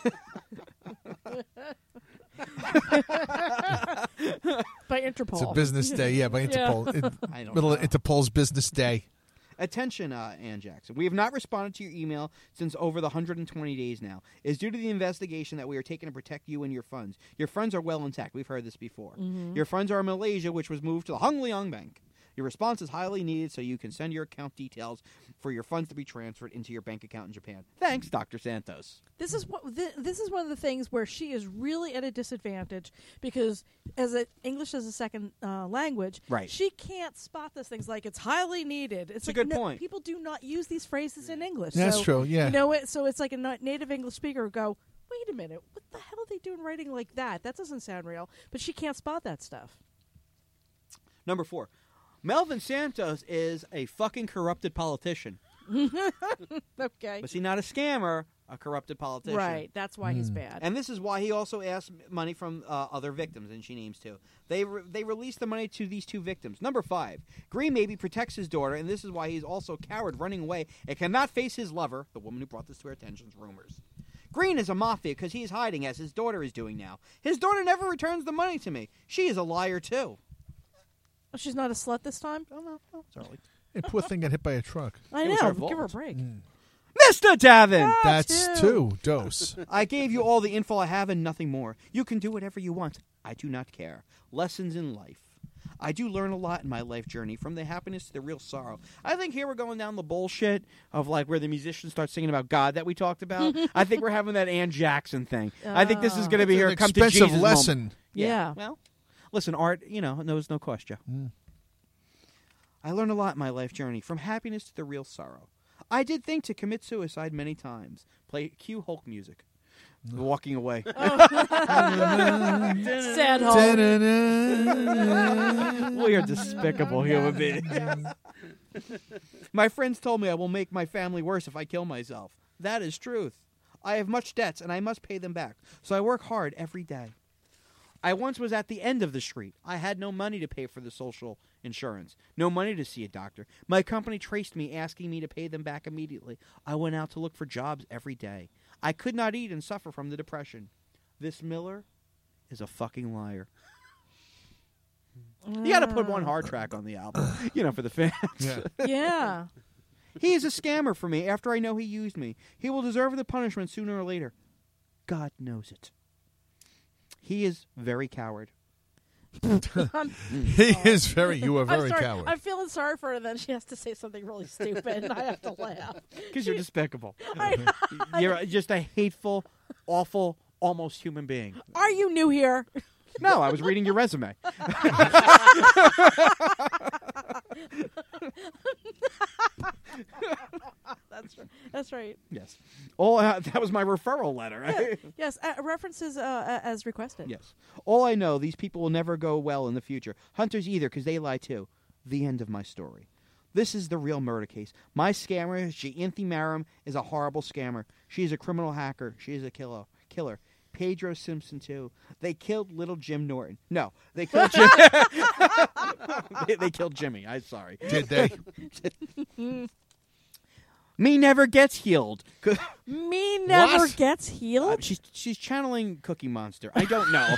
By Interpol. It's a business day, yeah, by Interpol. It- I don't middle know. of Interpol's business day. Attention, uh, Ann Jackson. We have not responded to your email since over the one hundred twenty days now. It is due to the investigation that we are taking to protect you and your funds. Your funds are well intact. We've heard this before. Mm-hmm. Your funds are in Malaysia, which was moved to the Hung Leong Bank. Your response is highly needed, so you can send your account details for your funds to be transferred into your bank account in Japan. Thanks, Doctor Santos. This is what th- this is one of the things where she is really at a disadvantage because as a, English as a second uh, language, Right. she can't spot those things like it's highly needed. It's a like good no, point. People do not use these phrases in English. That's so, true, yeah. You know it. So it's like a na- native English speaker would go, "Wait a minute, what the hell are they doing writing like that? That doesn't sound real." But she can't spot that stuff. Number four. Melvin Santos is a fucking corrupted politician. Okay. But see, not a scammer, a corrupted politician. Right. That's why he's bad. And this is why he also asked money from uh, other victims, and she names two. They re- they released the money to these two victims. Number five, Green maybe protects his daughter, and this is why he's also a coward running away and cannot face his lover, the woman who brought this to our attention's rumors. Green is a mafia because he is hiding as his daughter is doing now. His daughter never returns the money to me. She is a liar, too. Oh, she's not a slut this time? Oh, no, no, it's early. Hey, poor thing got hit by a truck. I It was know. her Give her a fault. break. Mister Davin! Ah, That's two. two. Dose. I gave you all the info I have and nothing more. You can do whatever you want. I do not care. Lessons in life. I do learn a lot in my life journey, from the happiness to the real sorrow. I think here we're going down the bullshit of like where the musicians start singing about God that we talked about. I think we're having that Ann Jackson thing. I think this is going to be It's her an come to expensive Jesus lesson. moment. Yeah. Well, listen, art, you know, knows no question. Mm. I learned a lot in my life journey, from happiness to the real sorrow. I did think to commit suicide many times. Play cue Hulk music. Walking away. Sad hole. We are despicable human beings. My friends told me I will make my family worse if I kill myself. That is truth. I have much debts, and I must pay them back, so I work hard every day. I once was at the end of the street. I had no money to pay for the social insurance, no money to see a doctor. My company traced me, asking me to pay them back immediately. I went out to look for jobs every day. I could not eat and suffer from the depression. This Miller is a fucking liar. You got to put one hard track on the album, you know, for the fans. Yeah. Yeah. He is a scammer for me after I know he used me. He will deserve the punishment sooner or later. God knows it. He is very coward. I'm, He is very. You are I'm very sorry. coward. I'm feeling sorry for her, and then she has to say something really stupid, and I have to laugh. Because you're despicable. I, You're just a hateful, awful, almost human being. are you new here? No, I was reading your resume. That's right. That's right. Yes. All uh, that was my referral letter. Right? Yes, uh, references uh, as requested. Yes. All I know, these people will never go well in the future. Hunters either, because they lie too. The end of my story. This is the real murder case. My scammer, Jayanthi Maram, is a horrible scammer. She is a criminal hacker. She is a killer. Killer. Pedro Simpson too. They killed little Jim Norton. No, they killed Jim. they, they killed Jimmy. I'm sorry. Did they? Me never gets healed. Me never What? gets healed. Uh, she's she's channeling Cookie Monster. I don't know.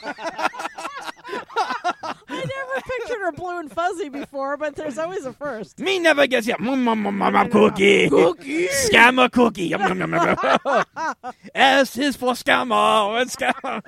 I never pictured her blue and fuzzy before, but there's always a first. Me never gets healed. Mm, mm, mm, mm, mm, cookie. Cookie. Scammer cookie. Yum, yum, yum, yum, yum. S is for scammer. It's scammer.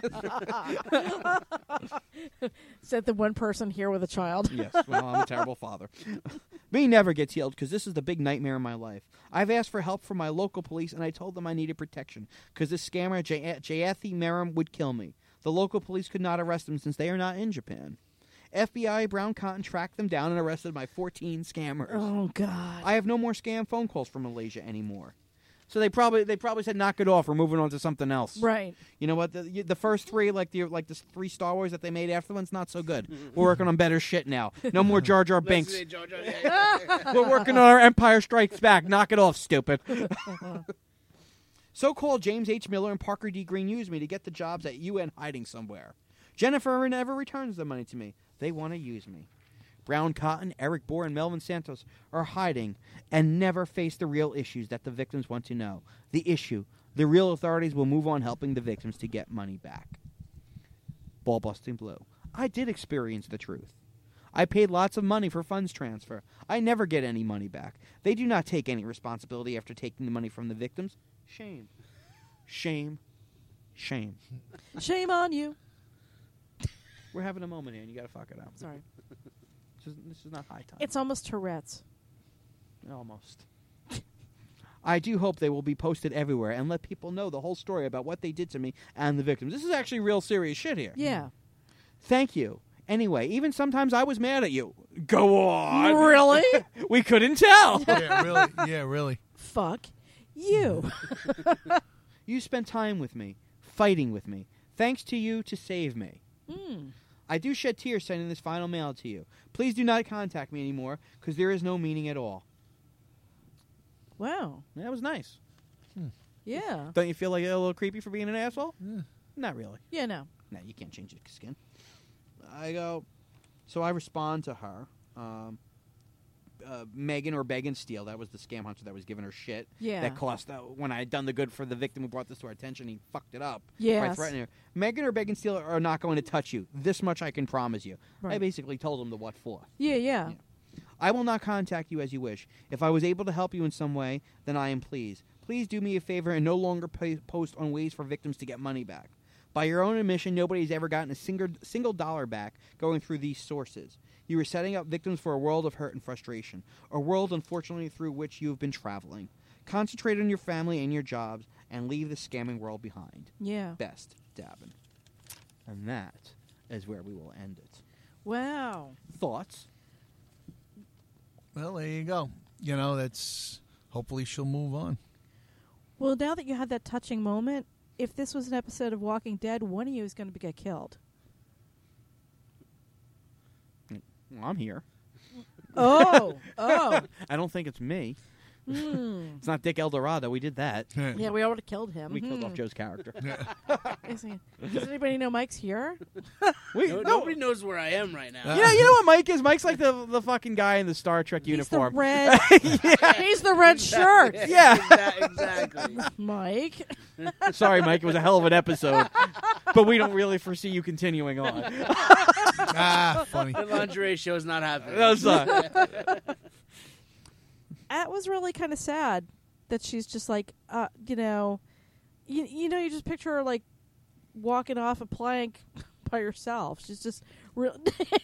Is that the one person here with a child? Yes, well, I'm a terrible father. Me never gets healed because this is the big nightmare in my life. I've asked for help from my local police, and I told them I needed protection because this scammer, J- Jayathi Meram, would kill me. The local police could not arrest him since they are not in Japan. F B I Brown Cotton tracked them down and arrested my fourteen scammers. Oh, God. I have no more scam phone calls from Malaysia anymore. So they probably they probably said knock it off. We're moving on to something else. Right. You know what? The, the first three, like the like the three Star Wars that they made after one's not so good. We're working on better shit now. No more Jar Jar Binks. Listen to Jar Jar, yeah, yeah. We're working on our Empire Strikes Back. Knock it off, stupid. So-called James H. Miller and Parker D. Green used me to get the jobs at U N hiding somewhere. Jennifer never returns the money to me. They want to use me. Brown Cotton, Eric Bohr, and Melvin Santos are hiding and never face the real issues that the victims want to know. The issue. The real authorities will move on helping the victims to get money back. Ball busting blue. I did experience the truth. I paid lots of money for funds transfer. I never get any money back. They do not take any responsibility after taking the money from the victims. Shame. Shame. Shame. Shame on you. We're having a moment here, and you got to fuck it up. Sorry. This is, this is not high time. It's almost Tourette's. Almost. I do hope they will be posted everywhere and let people know the whole story about what they did to me and the victims. This is actually real serious shit here. Yeah. Thank you. Anyway, even sometimes I was mad at you. Go on. Really? We couldn't tell. Yeah, really. Yeah, really. Fuck you. You spent time with me, fighting with me. Thanks to you to save me. Mm. I do shed tears sending this final mail to you. Please do not contact me anymore because there is no meaning at all. Wow. That was nice. Yeah. Don't you feel like a little creepy for being an asshole? Yeah. Not really. Yeah, no. No, you can't change your skin. I go, so I respond to her. Um, uh, Megan or Began Steele, that was the scam hunter that was giving her shit. Yeah. That cost, uh, when I had done the good for the victim who brought this to our attention, he fucked it up. By Yes. threatening her. Megan or Began Steele are not going to touch you. This much I can promise you. I Right. basically told them the what for. Yeah, yeah. Yeah. I will not contact you as you wish. If I was able to help you in some way, then I am pleased. Please do me a favor and no longer pay, post on ways for victims to get money back. By your own admission, nobody has ever gotten a single, single dollar back going through these sources. You are setting up victims for a world of hurt and frustration, a world, unfortunately, through which you have been traveling. Concentrate on your family and your jobs and leave the scamming world behind. Yeah. Best, Davin. And that is where we will end it. Wow. Thoughts? Well, there you go. You know, that's hopefully she'll move on. Well, now that you had that touching moment, if this was an episode of Walking Dead, one of you is going to get killed. Well, I'm here. Oh. Oh. I don't think it's me. Mm. It's not Dick Eldorado. We did that. Yeah, we already killed him. We killed Hmm. off Joe's character. Is he- Does anybody know Mike's here? We, No, no, Nobody knows where I am right now. Yeah, you know what Mike is? Mike's like the the fucking guy in the Star Trek He's the uniform. red. He's the red shirt. Yeah. Exa- exactly. Mike. Sorry, Mike. It was a hell of an episode, but we don't really foresee you continuing on. Ah, funny. The lingerie show is not happening. That was, uh, That was really kind of sad that she's just like, uh, you know, you, you know, you just picture her like walking off a plank by herself. She's just real.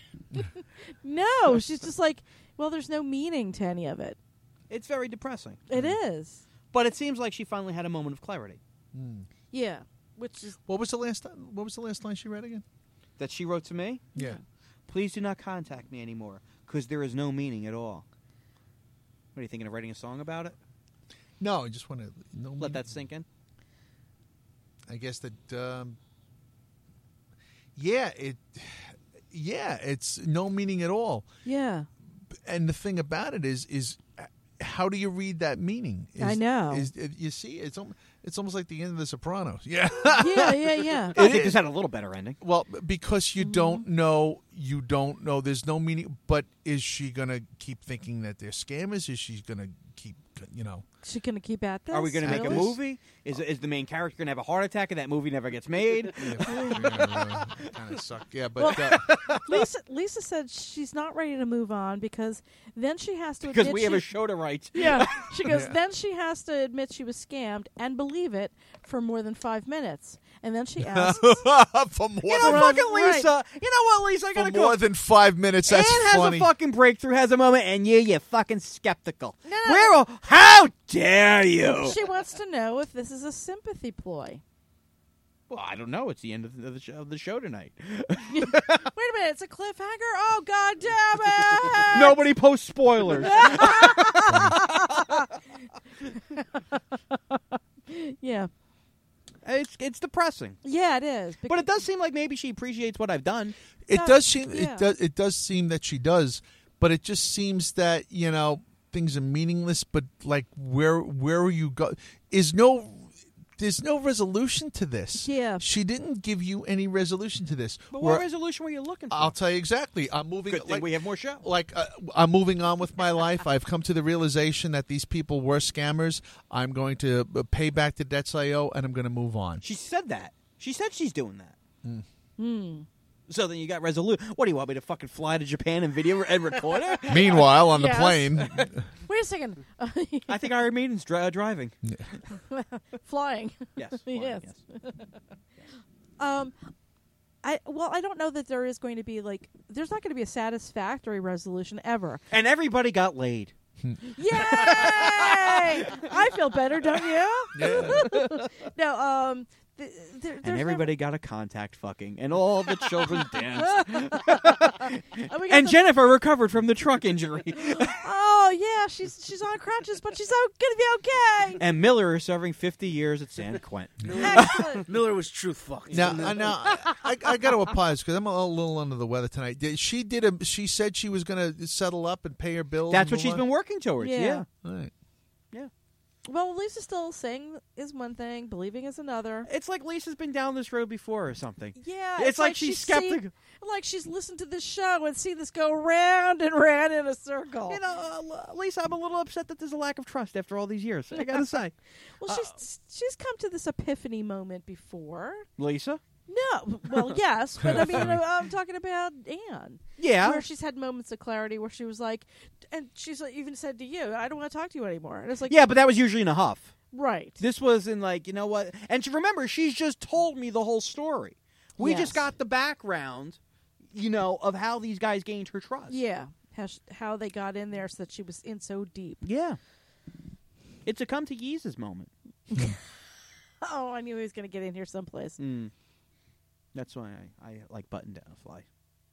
No, she's just like, well, there's no meaning to any of it. it's very depressing. It is. But it seems like she finally had a moment of clarity Hmm. Yeah. Which is, What was the last? What was the last line she read again? that she wrote to me. Yeah. Please do not contact me anymore because there is no meaning at all. What are you thinking of writing a song about it? No, I just want to no, Let that sink in. I guess that. Um, yeah, it. Yeah, it's no meaning at all. yeah. And the thing about it is, is how do you read that meaning? Is, I know. Is, you see, it's al- it's almost like the end of The Sopranos. Yeah. Yeah, yeah, yeah. I It think is. this had a little better ending. Well, because you don't know, you don't know. There's no meaning. But is she gonna keep thinking that they're scammers? Is she gonna keep you know. She gonna keep at this? Are we going to make a Really? movie? Is is the main character going to have a heart attack and that movie never gets made? kind of suck. Yeah, but uh, Lisa Lisa said she's not ready to move on because then she has to Because admit we have she, a show to write. yeah. She goes. Yeah. Then she has to admit she was scammed and believe it for more than five minutes, and then she asks. for more, You know, than, fucking Right. Lisa. You know what, Lisa? I for gotta more go. than five minutes. That's Anne has funny. a fucking breakthrough, has a moment, and you, you fucking skeptical. No, no, Where? a- How dare you? She wants to know if this is a sympathy ploy. Well, I don't know. It's the end of the, of the, show, of the show tonight. Wait a minute, it's a cliffhanger? Oh, God damn it! Nobody posts spoilers. Yeah. it's it's depressing, Yeah, it is. but it does seem like maybe she appreciates what I've done. It No, does seem yeah. it does it does seem that she does, but it just seems that you know things are meaningless. But like where where are you go? Is no there's no resolution to this. Yeah. She didn't give you any resolution to this. But Where- what resolution were you looking for? I'll tell you exactly. I'm moving. Good thing like, we have more show. like uh, I'm moving on with my life. I've come to the realization that these people were scammers. I'm going to uh, pay back the debts I owe, and I'm going to move on. She said that. She said she's doing that. Hmm. So then you got resolute. What do you want me to fucking fly to Japan and video and record it? Meanwhile, on the Yes. plane, Wait a second. I think Iron Maiden's dri- driving. Flying. Yes. flying, Yes. yes. Um, I well, I don't know that there is going to be like there's not going to be a satisfactory resolution ever. And everybody got laid. Yay! I feel better, don't you? yeah. No, um, th- there, there's And everybody got a contact fucking. And all the children danced. never- Oh, we got And the- Jennifer recovered from the truck injury. oh yeah, she's she's on crutches, but she's o- gonna be okay. And Miller is serving fifty years at San Quentin. Excellent. Miller was truthful. Now, I now I, I got to apologize because I'm a little under the weather tonight. Did- She did a. She said she was going to settle up and pay her bills. That's and what she's move been working towards. Yeah. Yeah. on? All right. Well, Lisa's still saying is one thing, believing is another. It's like Lisa's been down this road before or something. Yeah, It's like she's seen- skeptical. like she's listened to this show and seen this go round and round in a circle. You know, uh, Lisa, I'm a little upset that there's a lack of trust after all these years. I gotta say. well, she's she's come to this epiphany moment before. Lisa? No, well, yes, but I mean, you know, I'm talking about Anne. Yeah. Where she's had moments of clarity where she was like, and she's like, even said to you, I don't want to talk to you anymore. And it's like, Yeah, but that was usually in a huff. right. This was in like, you know what? And she, remember, she's just told me the whole story. We Yes. just got the background, you know, of how these guys gained her trust. Yeah, how, sh- how they got in there so that she was in so deep. Yeah. It's a come to Yeezus moment. Oh, I knew he was going to get in here someplace. Mm. That's why I, I like button down a fly.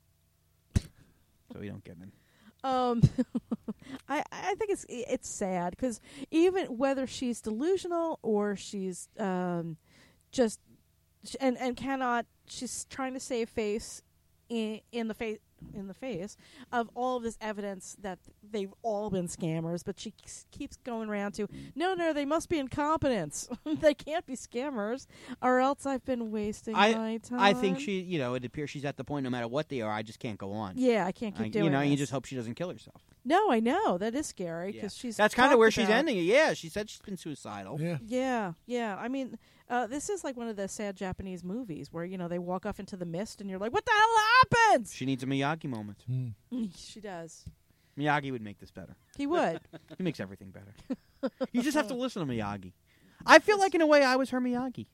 So we don't get in. Um, I I think it's it's sad because even whether she's delusional or she's um just and and cannot she's trying to save face in in the face in the face of all of this evidence that they've all been scammers, but she k- keeps going around to no no they must be incompetents. They can't be scammers or else I've been wasting I- my time. I think she, you know, it appears she's at the point no matter what they are, I just can't go on. yeah I can't keep I, doing you know, this. you just hope she doesn't kill herself. No, I know that is scary Yeah. because she's That's kind of talked where she's about- ending it. Yeah, she said she's been suicidal. Yeah. Yeah, yeah. I mean, uh, this is like one of the sad Japanese movies where you know they walk off into the mist and you're like, "What the hell happens?" She needs a Miyagi moment. Mm. She does. Miyagi would make this better. He would. He makes everything better. You just have to listen to Miyagi. I feel like in a way I was her Miyagi.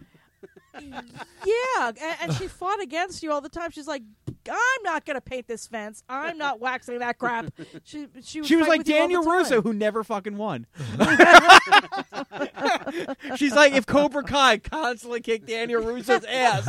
Yeah, and, and she fought against you all the time. She's like, "I'm not going to paint this fence. I'm not waxing that crap." She she, would She was fight like with you all the Daniel time. Russo, who never fucking won. She's like if Cobra Kai constantly kicked Daniel Russo's ass.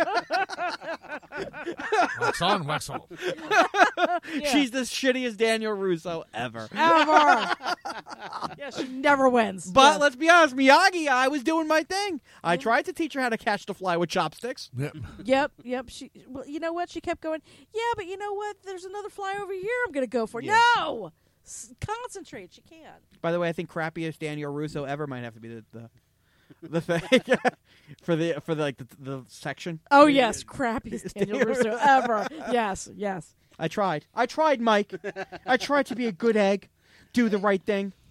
Wax on, wax off. Yeah. She's the shittiest Daniel Russo ever. Ever. Yeah, she never wins. But Yeah. let's be honest, Miyagi, I was doing my thing. I tried to teach her how to catch the fly with chopsticks. Yep. Yep, yep. She, well, you know what? She kept going. Yeah, but you know what? There's another fly over here. I'm going to go for. Yeah. No, S- concentrate. She can't. By the way, I think crappiest Daniel Russo ever might have to be the the, the thing for the for the, like the, the section. Oh yes, crappiest It's Daniel Daniel Russo ever. Yes, yes. I tried. I tried, Mike. I tried to be a good egg, do the right thing.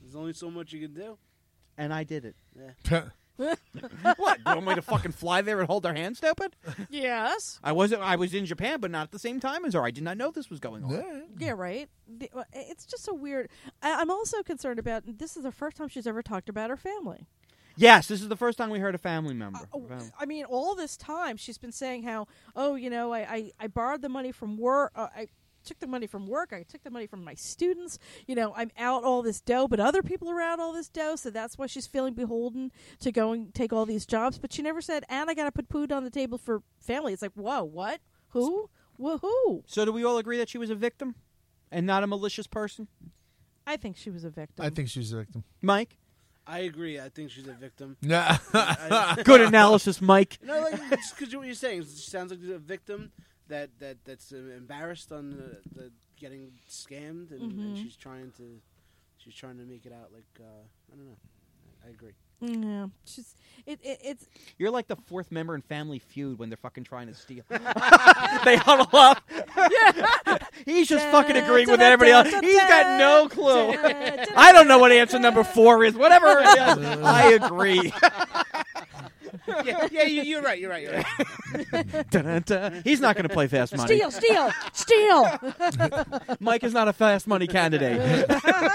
There's only so much you can do. And I did it. Yeah. What? You want me to fucking fly there and hold their hand, stupid? Yes. I wasn't. I was in Japan, but not at the same time as her. I did not know this was going on. Yeah. Yeah, right. The- well, It's just so weird. I, I'm also concerned about. This is the first time she's ever talked about her family. Yes, this is the first time we heard a family member. Uh, I mean, all this time she's been saying how, oh, you know, I, I, I borrowed the money from work. Uh, I took the money from work. I took the money from my students. You know, I'm out all this dough, but other people are out all this dough, so that's why she's feeling beholden to go and take all these jobs. But she never said, and I got to put food on the table for family. It's like, whoa, what? Who? Woohoo! So do we all agree that she was a victim and not a malicious person? I think she was a victim. I think she's a victim. Mike? I agree. I think she's a victim. Nah. I, Good analysis, Mike. no, like because what you're saying, she sounds like a victim that that that's uh, embarrassed on the, the getting scammed, and, Mhm. and she's trying to she's trying to make it out like uh, I don't know. I, I agree. Yeah, she's it, it. It's You're like the fourth member in Family Feud when they're fucking trying to steal. They huddle up. He's just fucking agreeing with everybody else. He's got no clue. I don't know what answer number four is. Whatever it is, I agree. yeah, yeah, you, you're right. You're right. You're right. Dun-dun-dun. He's not going to play Fast Money. Steal, steal, steal. Mike is not a Fast Money candidate.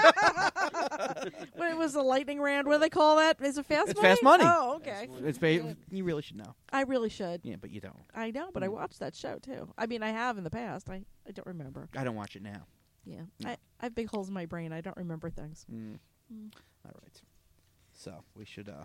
What was the lightning round? What do they call that? Is it fast It's money? Fast Money. Oh, okay. It's ba- you really should know. I really should. Yeah, but you don't. I know, but I watched that show too. I mean, I have in the past. I, I don't remember. I don't watch it now. Yeah, I, I have big holes in my brain. I don't remember things. Mm. Mm. All right. So we should uh,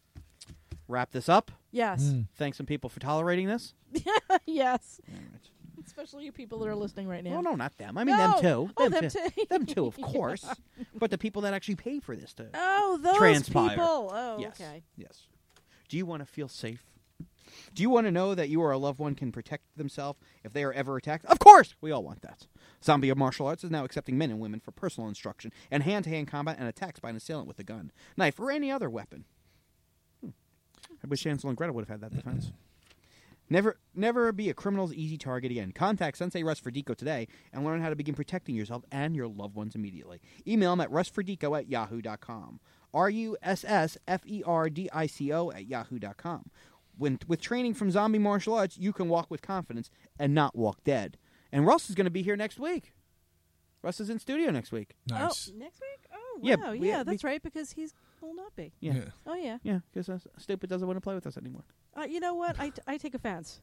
wrap this up. Yes, Mm. Thank some people for tolerating this. yes. All right. Especially you people that are listening right now. Well, no, not them. I mean No. them too. Oh, them, them too. too. Them too, of course. But the people that actually pay for this too. Oh, those Transpire. people. Oh, Yes. okay. Yes. Do you want to feel safe? Do you want to know that you or a loved one can protect themselves if they are ever attacked? Of course! We all want that. Zombie Martial Arts is now accepting men and women for personal instruction and hand-to-hand combat and attacks by an assailant with a gun, knife, or any other weapon. Hmm. I wish Hansel and Gretel would have had that defense. Never never be a criminal's easy target again. Contact Sensei Russ Ferdico today and learn how to begin protecting yourself and your loved ones immediately. Email him at russferdico at yahoo dot com. R U S S F E R D I C O at yahoo dot com. When, with training from Zombie Martial Arts, you can walk with confidence and not walk dead. And Russ is going to be here next week. Russ is in studio next week. Nice. Oh, next week? Oh, Yeah, wow. we- Yeah, we- that's right, because he's will not be. Yeah. Yeah. Oh, yeah. Yeah, because uh, Stupid doesn't want to play with us anymore. Uh, you know what? I, t- I take offense.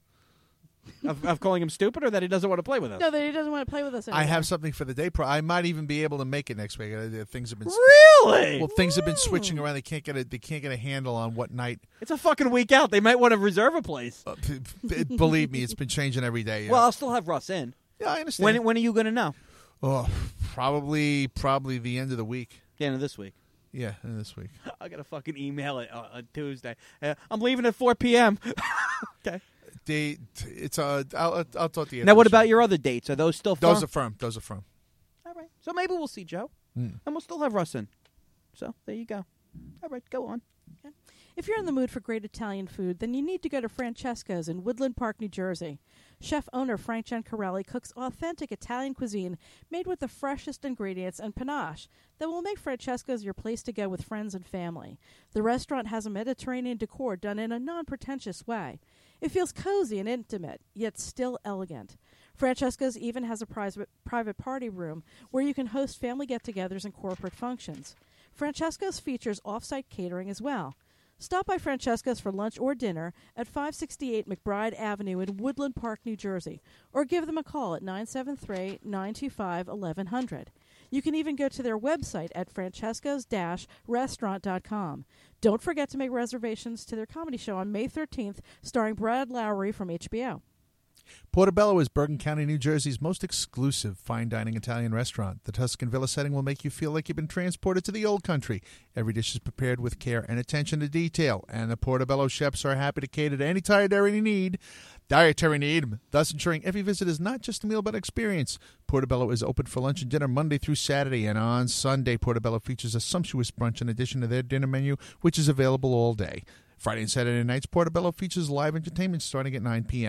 of, of calling him stupid or that he doesn't want to play with us? No, that he doesn't want to play with us anymore. I have something for the day. Pro- I might even be able to make it next week. Uh, things have been Really? well. Things have been switching around. They can't get a they can't get a handle on what night. It's a fucking week out. They might want to reserve a place. Uh, p- p- believe me, it's been changing every day. Yeah, Well, I'll still have Russ in. yeah I understand. When when are you going to know? oh, probably probably the end of the week. The end of this week. Yeah, end of this week. I got to fucking email it uh, on Tuesday. Uh, I'm leaving at four p.m. Okay. They, it's uh, I'll I'll talk to you. Now, after what the show. about your other dates? Are those still firm? Those are firm. Those are firm. All right. So maybe we'll see Joe. Mm. And we'll still have Russ in. So there you go. All right, go on. If you're in the mood for great Italian food, then you need to go to Francesco's in Woodland Park, New Jersey. Chef-owner Frank Giancarelli cooks authentic Italian cuisine made with the freshest ingredients and panache that will make Francesco's your place to go with friends and family. The restaurant has a Mediterranean decor done in a non-pretentious way. It feels cozy and intimate, yet still elegant. Francesco's even has a private, private party room where you can host family get-togethers and corporate functions. Francesco's features off-site catering as well. Stop by Francesco's for lunch or dinner at five sixty-eight McBride Avenue in Woodland Park, New Jersey, or give them a call at nine seven three, nine two five, eleven hundred. You can even go to their website at francescos dash restaurant dot com. Don't forget to make reservations to their comedy show on May thirteenth, starring Brad Lowry from H B O. Portobello is Bergen County, New Jersey's most exclusive fine dining Italian restaurant. The Tuscan Villa setting will make you feel like you've been transported to the old country. Every dish is prepared with care and attention to detail, and the Portobello chefs are happy to cater to any dietary need, dietary need, thus ensuring every visit is not just a meal but experience. Portobello is open for lunch and dinner Monday through Saturday, and on Sunday, Portobello features a sumptuous brunch in addition to their dinner menu, which is available all day. Friday and Saturday nights, Portobello features live entertainment starting at nine p.m.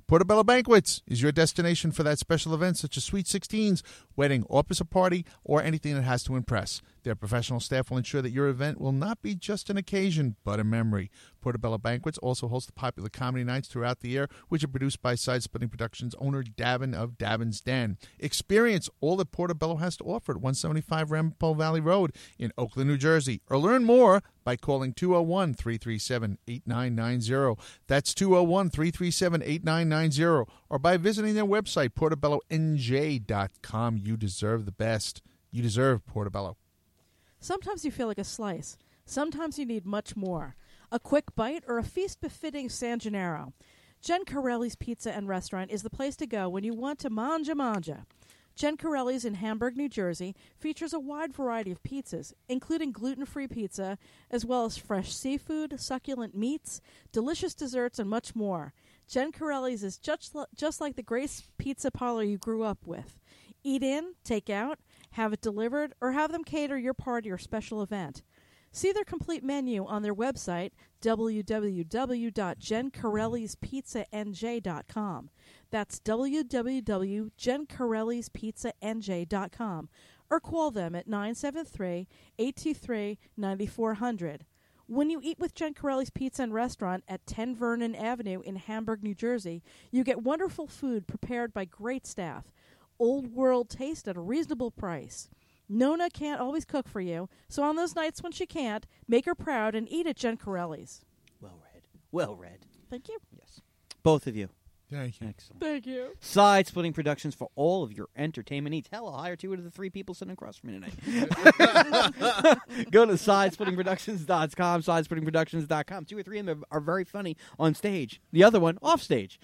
Portobello Banquets is your destination for that special event such as Sweet sixteens, wedding, office or party, or anything that has to impress. Their professional staff will ensure that your event will not be just an occasion, but a memory. Portobello Banquets also hosts the popular comedy nights throughout the year, which are produced by Side Splitting Productions owner Davin of Davin's Den. Experience all that Portobello has to offer at one seventy-five Ramapo Valley Road in Oakland, New Jersey. Or learn more by calling two oh one, three three seven, eight nine nine zero. That's two oh one, three three seven, eight nine nine zero. Or by visiting their website, portobello n j dot com. You deserve the best. You deserve Portobello. Sometimes you feel like a slice. Sometimes you need much more. A quick bite or a feast befitting San Gennaro. Jen Corelli's Pizza and Restaurant is the place to go when you want to manja manja. Jen Corelli's in Hamburg, New Jersey, features a wide variety of pizzas, including gluten-free pizza, as well as fresh seafood, succulent meats, delicious desserts, and much more. Jen Corelli's is just, li- just like the Grace Pizza Parlor you grew up with. Eat in, take out, have it delivered, or have them cater your party or special event. See their complete menu on their website, w w w dot jen corellis pizza n j dot com. That's w w w dot jen corellis pizza n j dot com. Or call them at nine seven three, eight two three, nine four zero zero. When you eat with Jen Corelli's Pizza and Restaurant at ten Vernon Avenue in Hamburg, New Jersey, you get wonderful food prepared by great staff. Old world taste at a reasonable price. Nona can't always cook for you, so on those nights when she can't, make her proud and eat at Jen Corelli's. Well read. Well read. Thank you. Yes. Both of you. Thank you. Excellent. Thank you. Side Splitting Productions for all of your entertainment needs. Hell, I'll hire two of the three people sitting across from me tonight. Go to side splitting productions dot com, side splitting productions dot com. Two or three of them are very funny on stage. The other one, off stage.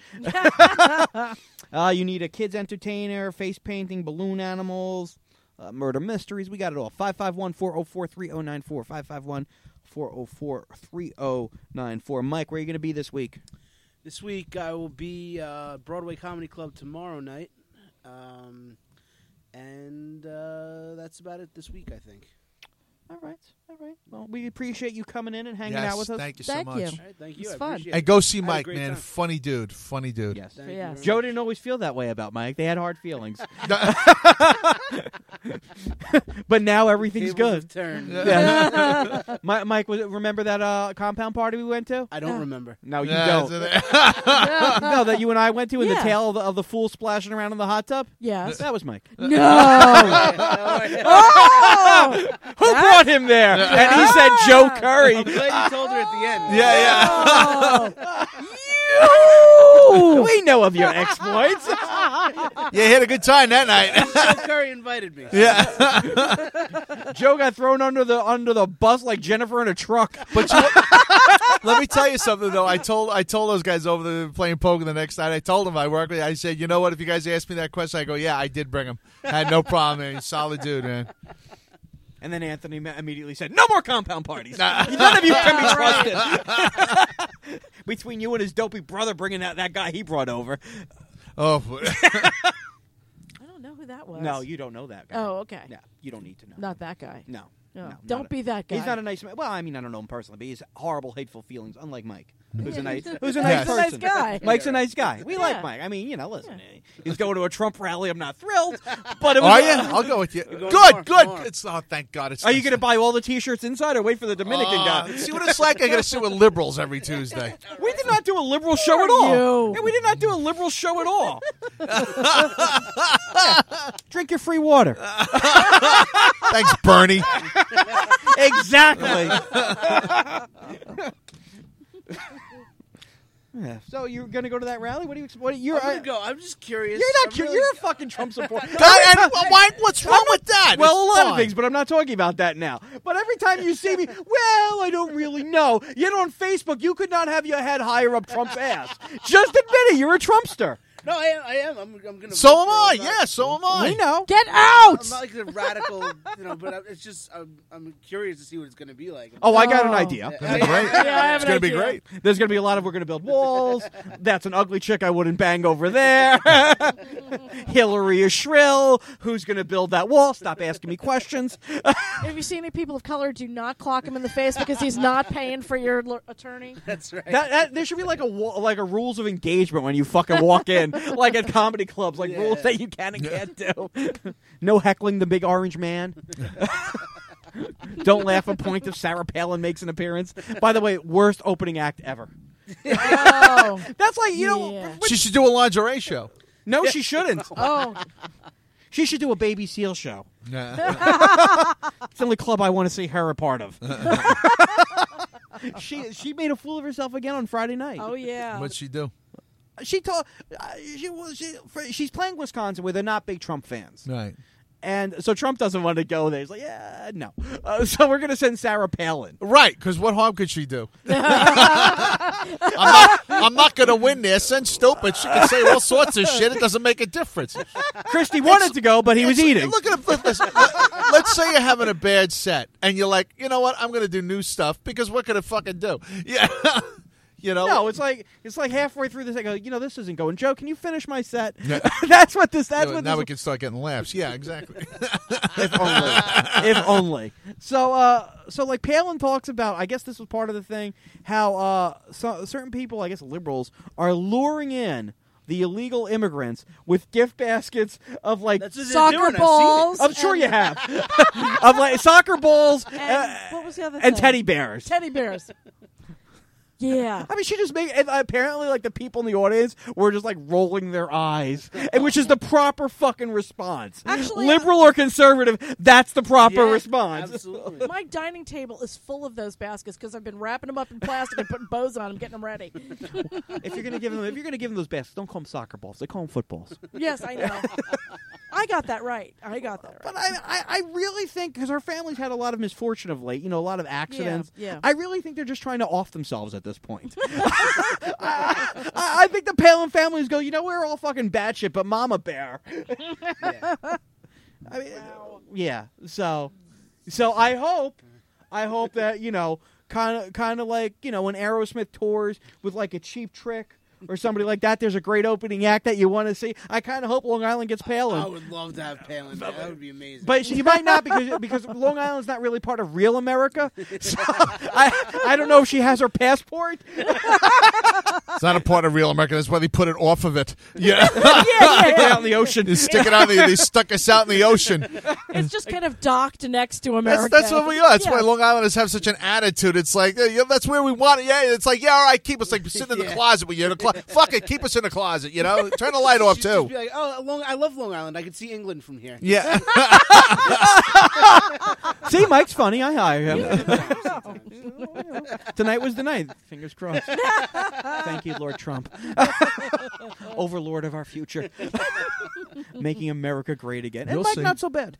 uh, you need a kid's entertainer, face painting, balloon animals, uh, murder mysteries. We got it all. five five one, four oh four, three oh nine four. five five one, four oh four, three oh nine four. Mike, where are you going to be this week? This week I will be uh, Broadway Comedy Club tomorrow night, um, and uh, that's about it this week, I think. All right, all right. Well, we appreciate you coming in and hanging Yes, out with us. thank you Thank so much. you. All right, thank you. It's I fun. appreciate And it. go see I had a Mike, great man. time. Funny dude. Funny dude. Yes. Thank you Yes. very Joe much. didn't always feel that way about Mike. They had hard feelings. But now everything's Tables good. have turned. Yeah. Mi- Mike, was it, remember that uh, compound party we went to? I don't Yeah. remember. No, you Yeah, don't. so there- No, that you and I went to in the Yeah. tail of the, of the fool splashing around in the hot tub? Yes. That was Mike. No. Oh! Who brought him there? And he said Joe Curry. I'm glad you told her at the end. yeah, yeah. You! We know of your exploits. Yeah, he had a good time that night. Joe Curry invited me. Yeah. Joe got thrown under the under the bus like Jennifer in a truck. But you, let me tell you something though. I told I told those guys over there playing poker the next night. I told them I work with. I said, you know what? If you guys ask me that question, I go, yeah, I did bring him. I had no problem, man. He's a solid dude, man. And then Anthony ma- immediately said, "No more compound parties. None of you can be trusted." Between you and his dopey brother bringing out that guy he brought over. Oh, I don't know who that was. No, you don't know that guy. Oh, okay. Yeah, you don't need to know. Not that guy. No. No. No, Don't not a- be that guy. He's not a nice man. Well, I mean, I don't know him personally, but he's horrible, hateful feelings, unlike Mike, who's a Yeah, nice, he's a- who's a Yes. nice He's a nice person. guy. Mike's a nice guy. We like Yeah. Mike. I mean, you know, listen, he's going to a Trump rally. I'm not thrilled, but it was. are you? I'll go with you. going Good, more, good. more. It's oh, thank God. It's Are you going to buy all the T-shirts inside, or wait for the Dominican Uh, guy? see what it's like? I got to sit with liberals every Tuesday. We did not do a liberal show at are all. you? Yeah, we did not do a liberal show at all. Yeah. Drink your free water. Thanks, Bernie. Exactly. Yeah. So you're going to go to that rally? What do you? What do you? I'm You're, gonna go. I'm just curious. you're not. I'm cu- really- You're a fucking Trump supporter. God, and why? What's wrong with that? Well, a It's lot of fine. things, but I'm not talking about that now. But every time you see me, well, I don't really know. Yet on Facebook, you could not have your head higher up Trump's ass. Just admit it. You're a Trumpster. No, I am. I am. I'm, I'm going to. So am I. Yeah, so am I. We know. Get out! I'm not like a radical, you know, but I- it's just I'm, I'm curious to see what it's going to be like. Oh, I got an Oh. idea. Yeah. Great. Yeah, I have It's an going to be idea. great. There's going to be a lot of we're going to build walls. That's an ugly chick I wouldn't bang over there. Hillary is shrill. Who's going to build that wall? Stop asking me questions. If you see any people of color, do not clock him in the face because he's not paying for your l- attorney. That's right. That, that there should be like a wa- like a rules of engagement when you fucking walk in, like at comedy clubs, like Yeah. rules that you can and can't do. No heckling the big orange man. Don't laugh a point if Sarah Palin makes an appearance. By the way, worst opening act ever. Oh. That's like you know. Yeah. She should do a lingerie show. No, she shouldn't. Oh. She should do a Baby Seal show. Nah. It's the only club I want to see her a part of. she she made a fool of herself again on Friday night. Oh, yeah. What'd she do? She told uh, she was she, for, she's playing Wisconsin where they're not big Trump fans, Right. and so Trump doesn't want to go there. He's like, yeah, no. Uh, so we're gonna send Sarah Palin. Right, because what harm could she do? I'm not, I'm not going to win there. Send stupid. She can say all sorts of shit. It doesn't make a difference. Christie wanted to go, but he was It's- eating. Look at it. Listen, let- let's say you're having a bad set, and you're like, you know what? I'm going to do new stuff because what could it fucking do? Yeah. You know? No, it's like it's like halfway through this. I go, you know, this isn't going. Joe, can you finish my set? Yeah. that's what this. That's Yeah, what now this, we can start getting laughs. Yeah, exactly. if only, if only. So, uh, so like Palin talks about. I guess this was part of the thing. How uh, so, certain people, I guess liberals, are luring in the illegal immigrants with gift baskets of like. That's what they're Soccer doing. I've seen it. balls. I'm sure and, you have of like soccer balls And uh, what was the other and thing? teddy bears. Teddy bears. Yeah. I mean, she just made. And apparently, like the people in the audience were just like rolling their eyes, and which is the proper fucking response. Actually, liberal or conservative, that's the proper Yeah, response. Absolutely. My dining table is full of those baskets because I've been wrapping them up in plastic and putting bows on them, getting them ready. If you're gonna give them, if you're gonna give them those baskets, don't call them soccer balls. They call them footballs. Yes, I know. I got that right. I got that right. But I, I, I really think because her family's had a lot of misfortune of late, you know, a lot of accidents. Yeah, yeah. I really think they're just trying to off themselves at this point. I, I think the Palin families go, you know, we're all fucking batshit, but Mama Bear. Yeah. I mean, yeah. So, so I hope, I hope that you know, kind of, kind of like you know, when Aerosmith tours with like a Cheap Trick or somebody like that. There's a great opening act that you want to see. I kind of hope Long Island gets Palin. I would love to have Palin. That would be amazing. But you might not because because Long Island's not really part of real America. So I I don't know if she has her passport. It's not a part of real America. That's why they put it off of it. Yeah. Stick it out in the ocean. They stick it out. They, they stuck us out in the ocean. It's just kind of docked next to That's, America. that's what we are. That's Yeah. why Long Islanders have such an attitude. It's like, yeah, that's where we want it. Yeah, it's like, yeah, all right, keep us like sitting in the Yeah. closet with you. In the clo- Fuck it, keep us in the closet. You know, turn the light off She'd just too. be like, oh, Long, I love Long Island. I can see England from here. Yeah. See, Mike's funny. I hire him. Tonight was the night. Fingers crossed. Thank you, Lord Trump, overlord of our future, making America great again. And You'll Mike, see. not so bad.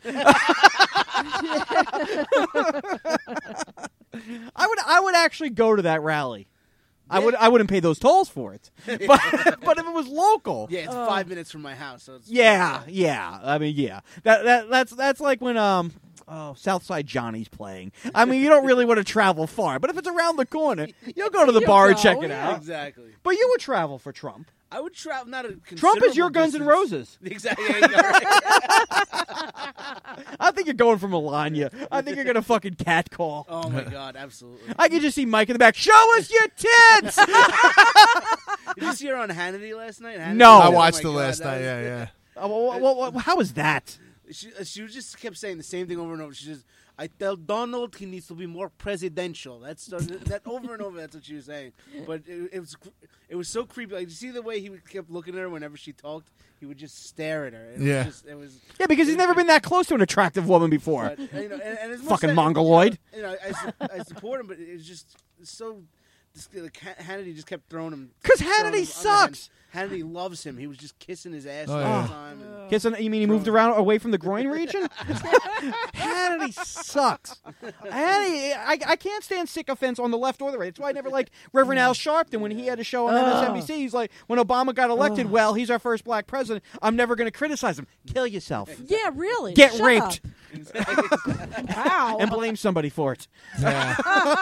I would, I would actually go to that rally. I would, I wouldn't pay those tolls for it, but, but if it was local, Yeah, it's Oh. five minutes from my house. So it's, yeah, yeah. I mean, yeah. That that that's that's like when um oh Southside Johnny's playing. I mean, you don't really want to travel far, but if it's around the corner, you'll go to the You'll bar and go, check it yeah. out. Exactly. But you would travel for Trump. I would travel. Not a Trump is your considerable Guns N' distance. Roses. Exactly. Yeah, you're right. I think you're going for Melania. I think you're gonna fucking catcall. Oh my god, absolutely. I can just see Mike in the back. Show us your tits. Did you see her on Hannity last night? Hannity? No. I Oh watched my it God, last that night. was- Yeah, yeah. Uh, wha- wha- wha- how is that? She, uh, she just kept saying the same thing over and over. She just, I tell Donald he needs to be more presidential. That's that over and over. That's what she was saying. But it, it was cr- it was so creepy. Like, you see the way he would- kept looking at her whenever she talked. He would just stare at her. It Yeah. Was just, it was. Yeah, because he's never been that close to an attractive woman before. But, you know, and, and as much Fucking as- mongoloid. You know, I, su- I support him, but it's just so this, like, Hannity just kept throwing him. Because throwing Hannity him sucks. Hannity loves him. He was just kissing his ass Oh, all yeah. the time. And, Kissing, you mean he moved around away from the groin region? Hannity sucks. Hannity, I, I can't stand sycophants on the left or the right. That's why I never liked Reverend Al Sharpton when he had a show on M S N B C. He's like, when Obama got elected, well, he's our first black president. I'm never going to criticize him. Kill yourself. Yeah, really. Get Shut raped. up. Wow. And blame somebody for it. Yeah.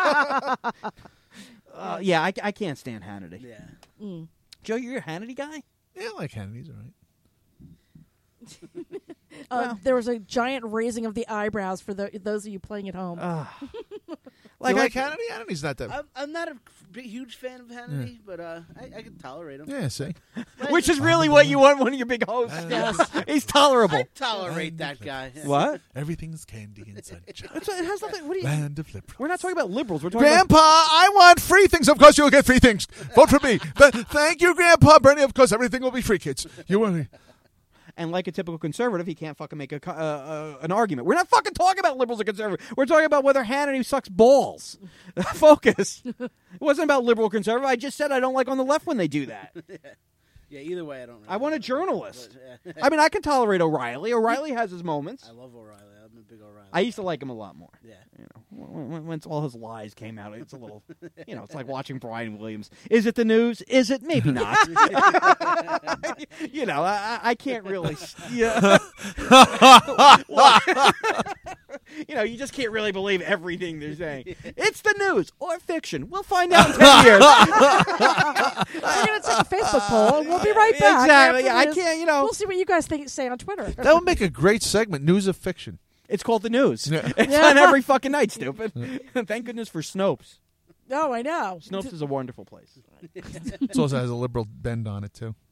Uh, yeah, I, I can't stand Hannity. yeah. Mm. Joe, you're a Hannity guy? Yeah, I like Hannity's all right. Uh, there was a giant raising of the eyebrows for the, those of you playing at home. Uh, Like, like, you I, like Hannity? Hannity's not that. I'm, I'm not a big, huge fan of Hannity, but uh, I, I can tolerate him. Yeah, see. which is really what you want one of your big hosts. Yes. He's tolerable. I tolerate that guy. Yeah. What? Everything's candy and sunshine. It's, it has nothing. What do you? Land of liberals. We're not talking about liberals. We're talking Grandpa, I want free things. Of course, you'll get free things. Vote for me. But thank you, Grandpa Bernie. Of course, everything will be free, kids. You want me? And like a typical conservative, he can't fucking make a, co- uh, uh, an argument. We're not fucking talking about liberals or conservative. We're talking about whether Hannity sucks balls. Focus. It wasn't about liberal conservative. I just said I don't like on the left when they do that. Yeah, either way, I don't. Really I want a like it. journalist. But, yeah. I mean, I can tolerate O'Reilly. O'Reilly has his moments. I love O'Reilly. I'm a big O'Reilly. I used to like him a lot more. Yeah. You know, when, when, once all his lies came out, it's a little, you know, it's like watching Brian Williams. Is it the news? Is it? Maybe not. You know, I, I can't really. Yeah. You know, you just can't really believe everything they're saying. It's the news or fiction. We'll find out in ten years. We're going to take a Facebook poll, and we'll be right back. Exactly. after Yeah, I this. can't, you know. We'll see what you guys think say on Twitter. That would make a great segment, News of Fiction. It's called the news. Yeah. It's Yeah. on every fucking night, stupid. Thank goodness for Snopes. Oh, I know. Snopes is a wonderful place. It also has a liberal bend on it, too.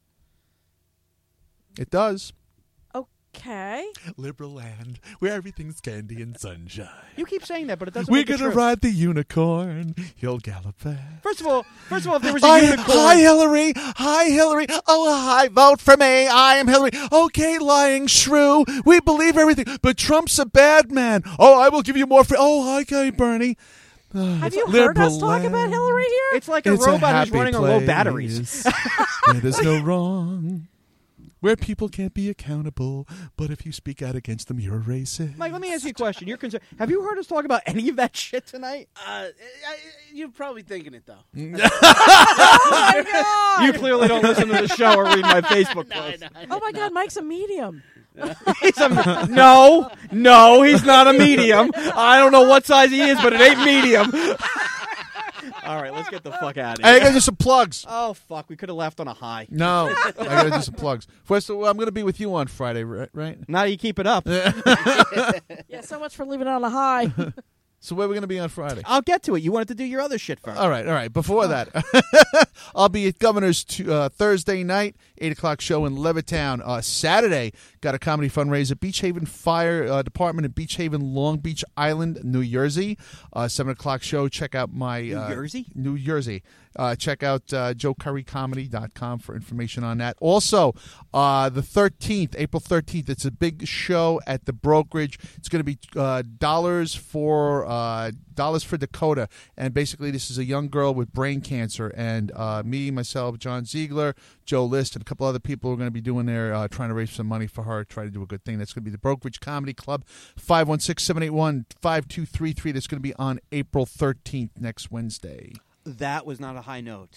It does. Okay. Liberal land, where everything's candy and sunshine. You keep saying that, but it doesn't We're make it gonna true. ride the unicorn. He'll gallop fast. First of all, first of all, if there was a Hi, unicorn, hi, Hillary. Hi, Hillary. Oh, hi. Vote for me. I am Hillary. Okay, lying shrew. We believe everything, but Trump's a bad man. Oh, I will give you more free. Oh, okay, Bernie. Have you heard liberal us talk about land. Hillary here? it's like a It's robot who's happy running on low batteries. place where there's no wrong. Where people can't be accountable, but if you speak out against them, you're a racist. Mike, let me ask you a question. You're concerned. Have you heard us talk about any of that shit tonight? Uh, I, I, you're probably thinking it though. Oh, my God. You clearly don't listen to the show or read my Facebook No, I post. know, I Oh, my know. God. Mike's a medium. He's a, no, no, he's not a medium. I don't know what size he is, but it ain't medium. All right, let's get the fuck out of Hey, I here. gotta do some plugs. Oh, fuck. We could have left on a high. No, I gotta do some plugs. First of all, I'm gonna be with you on Friday, right? right? Now you keep it up. Yeah, so much for leaving it on a high. So where are we gonna be on Friday? I'll get to it. You wanted to do your other shit first. All right, all right. Before that, I'll be at Governor's t- uh, Thursday night, eight o'clock show in Levittown. Uh, Saturday, got a comedy fundraiser, Beach Haven Fire uh, Department in Beach Haven, Long Beach Island, New Jersey. Uh, seven o'clock show. Check out my New uh, Jersey? New Jersey. Uh, check out uh, joe curry comedy dot com for information on that. Also, uh, the thirteenth, April thirteenth, it's a big show at the Brokerage. It's going to be uh, dollars for uh, dollars for Dakota, and basically this is a young girl with brain cancer, and uh, me, myself, John Ziegler, Joe List, and a couple other people are going to be doing there, uh, trying to raise some money for her, try to do a good thing. That's going to be the Brokerage Comedy Club, five one six, seven eight one, five two three three. That's going to be on April thirteenth, next Wednesday. That was not a high note.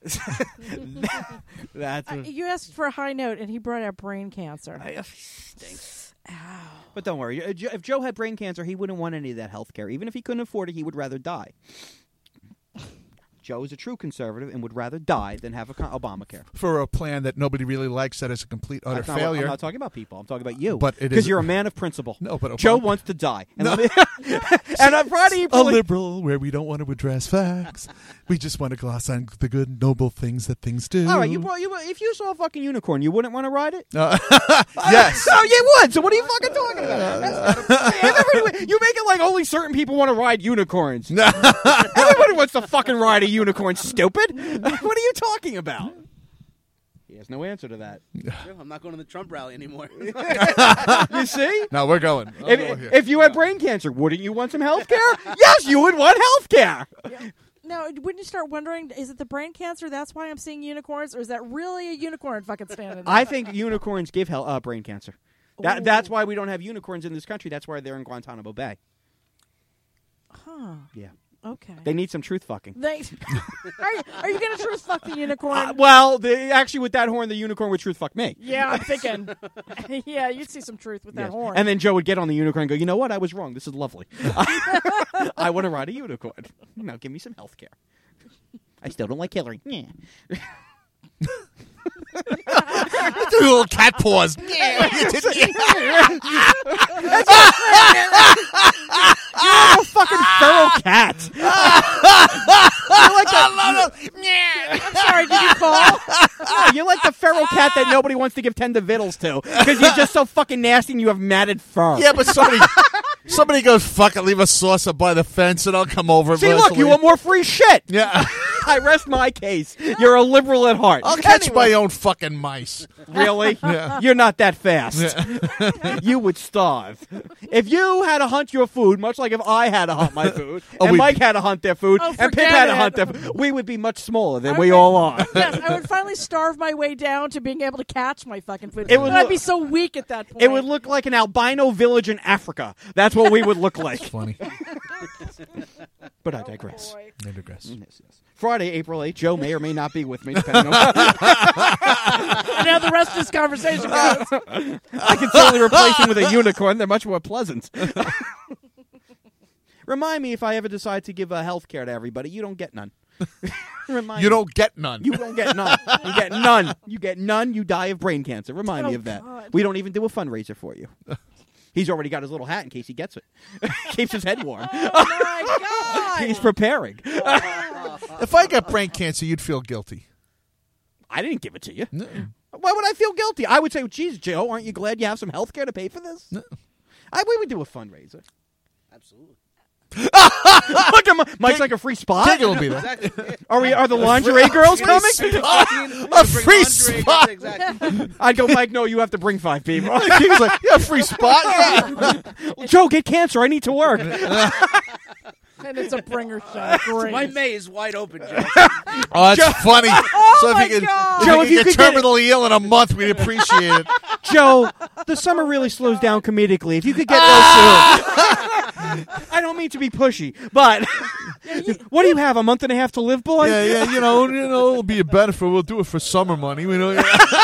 That's Uh, a, you asked for a high note, and he brought out brain cancer. I, stinks. Ow. But don't worry. Uh, Jo- If Joe had brain cancer, he wouldn't want any of that health care. Even if he couldn't afford it, he would rather die. Joe is a true conservative and would rather die than have a con- Obamacare. For a plan that nobody really likes, that is a complete utter That's not what- failure. I'm not talking about people. I'm talking about you. But it because is- you're a man of principle. No, but Joe Obama- wants to die. And, No. let me- and on Friday, a April, liberal where we don't want to address facts. We just want to gloss on the good, noble things that things do. all right, you, you, if you saw a fucking unicorn, you wouldn't want to ride it? Uh, yes. No, you would. So what are you fucking talking about? That's not a- Everybody- you make it like only certain people want to ride unicorns. Everybody wants to fucking ride a unicorn, stupid. What are you talking about? He has no answer to that. I'm not going to the Trump rally anymore. You see? No, we're going. If, if you had brain cancer, wouldn't you want some health care? Yes, you would want health care. Now, wouldn't you start wondering, is it the brain cancer? That's why I'm seeing unicorns? Or is that really a unicorn fucking standing there? I think unicorns give hell, uh, brain cancer. That, Ooh. that's why we don't have unicorns in this country. That's why they're in Guantanamo Bay. Huh. Yeah. Okay. They need some truth fucking. They, are you, are you going to truth fuck the unicorn? Uh, well, they, actually, with that horn, the unicorn would truth fuck me. yeah, I'm thinking. yeah, you'd see some truth with that Yes. horn. And then Joe would get on the unicorn and go, you know what? I was wrong. This is lovely. I want to ride a unicorn. Now give me some health care. I still don't like Hillary. Yeah. Do little cat paws. You're a fucking feral cat. You're like the, I'm sorry, did you call? no, you're like the feral cat that nobody wants to give tender vittles to because you're just so fucking nasty and you have matted fur. Yeah, but somebody somebody goes, fuck it, leave a saucer by the fence and I'll come over. See, look, eventually. you want more free shit. Yeah. I rest my case. You're a liberal at heart. I'll catch Anyway. my own fucking mice. Really? Yeah. You're not that fast. You would starve. If you had to hunt your food, much like if I had to hunt my food, Oh, and we- Mike had to hunt their food, Oh, and Pip forget had to it. hunt their food, we would be much smaller than I we would- all are. Yes, I would finally starve my way down to being able to catch my fucking food. It would But I'd look- be so weak at that point. It would look like an albino village in Africa. That's what we would look like. Funny. But I digress. Boy. I digress. Yes, yes. Friday, April eighth. Joe may or may not be with me, depending on. And now the rest of this conversation goes. I can certainly replace him with a unicorn. They're much more pleasant. Remind me if I ever decide to give uh, health care to everybody. You don't get none. Remind You me. don't get none. You don't get none. You get none. You get none. You die of brain cancer. Remind me Oh, of that. God. We don't even do a fundraiser for you. He's already got his little hat in case he gets it. Keeps his head warm. Oh, my God. He's preparing. If I got brain cancer, you'd feel guilty. I didn't give it to you. No. Why would I feel guilty? I would say, geez, Joe, aren't you glad you have some health care to pay for this? No. I, we would do a fundraiser. Absolutely. Look at my, Mike's like a free spot. Tigger will be there. Exactly. Are we? Are the lingerie girls coming? A free spot. Exactly. I'd go, Mike. No, you have to bring five people. He was like, yeah, free spot. Yeah. Joe, get cancer. I need to work. And it's a bringer show. Great. My May is wide open, Joe. Oh, that's funny. so if my you could, God. if Joe, you if could you get could get- terminally ill in a month, we'd appreciate it. Joe, the summer really slows down comedically. If you could get ill soon. I don't mean to be pushy, but what do you have? A month and a half to live, boy? Yeah, yeah, you know, you know, it'll be a benefit. We'll do it for summer money. We know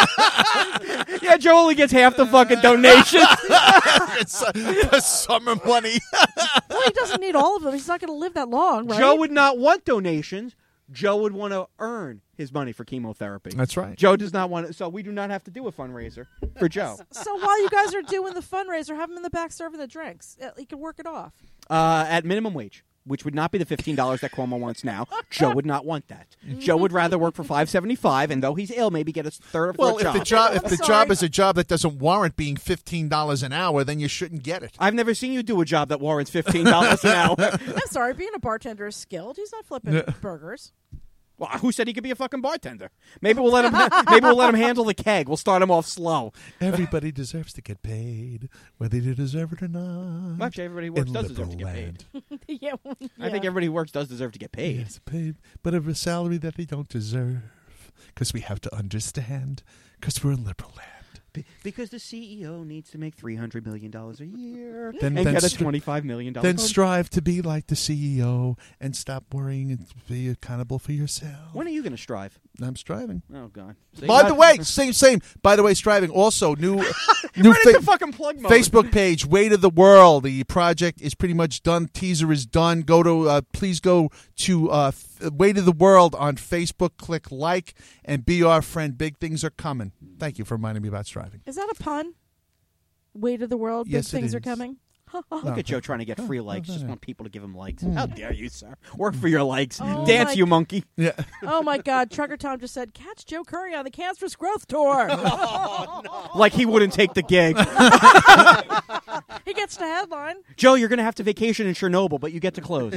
Yeah, Joe only gets half the fucking donation. it's uh, for summer money. Well, he doesn't need all of them. He's not going to live that long, right? Joe would not want donations. Joe would want to earn his money for chemotherapy. That's right. Joe does not want it, so we do not have to do a fundraiser for Joe. So while you guys are doing the fundraiser, have him in the back serving the drinks. Uh, He can work it off. Uh, at minimum wage, which would not be the fifteen dollars that Cuomo wants now. Joe would not want that. Joe would rather work for five seventy five, and though he's ill, maybe get a third or Well, fourth if job. the job if I'm the sorry. job is a job that doesn't warrant being fifteen dollars an hour, then you shouldn't get it. I've never seen you do a job that warrants fifteen dollars an hour. I'm sorry, being a bartender is skilled. He's not flipping burgers. Well, who said he could be a fucking bartender? Maybe we'll let him. Maybe we'll let him handle the keg. We'll start him off slow. Everybody deserves to get paid, whether they deserve it or not. Well, actually, everybody who works In does deserve to liberal get paid. land. yeah, well, I think yeah. everybody who works does deserve to get paid. Yes, paid, but of a salary that they don't deserve. Because we have to understand, because we're in liberal land. Be- because the C E O needs to make three hundred million dollars a year Then- and then get a str- twenty-five million dollars Then strive to be like the C E O and stop worrying and be accountable for yourself. When are you going to strive? I'm striving. Oh, God. See, By God- the way, same, same. By the way, striving. Also, new, new Right into fa- fucking plug mode. Facebook page, Way to the World. The project is pretty much done. Teaser is done. Go to, uh, please go to uh, f- Way to the World on Facebook. Click like and be our friend. Big things are coming. Thank you for reminding me about striving. Is that a pun? Way to the world, Yes, big it things are is. coming. Look at Joe trying to get free likes. Just yeah. want people to give him likes. How dare you, sir? Work for your likes. Oh, Dance, my- you monkey. Yeah. Oh my God! Trucker Tom just said, "Catch Joe Curry on the Cancerous Growth Tour." Like he wouldn't take the gig. He gets to headline. Joe, you're going to have to vacation in Chernobyl, but you get to close.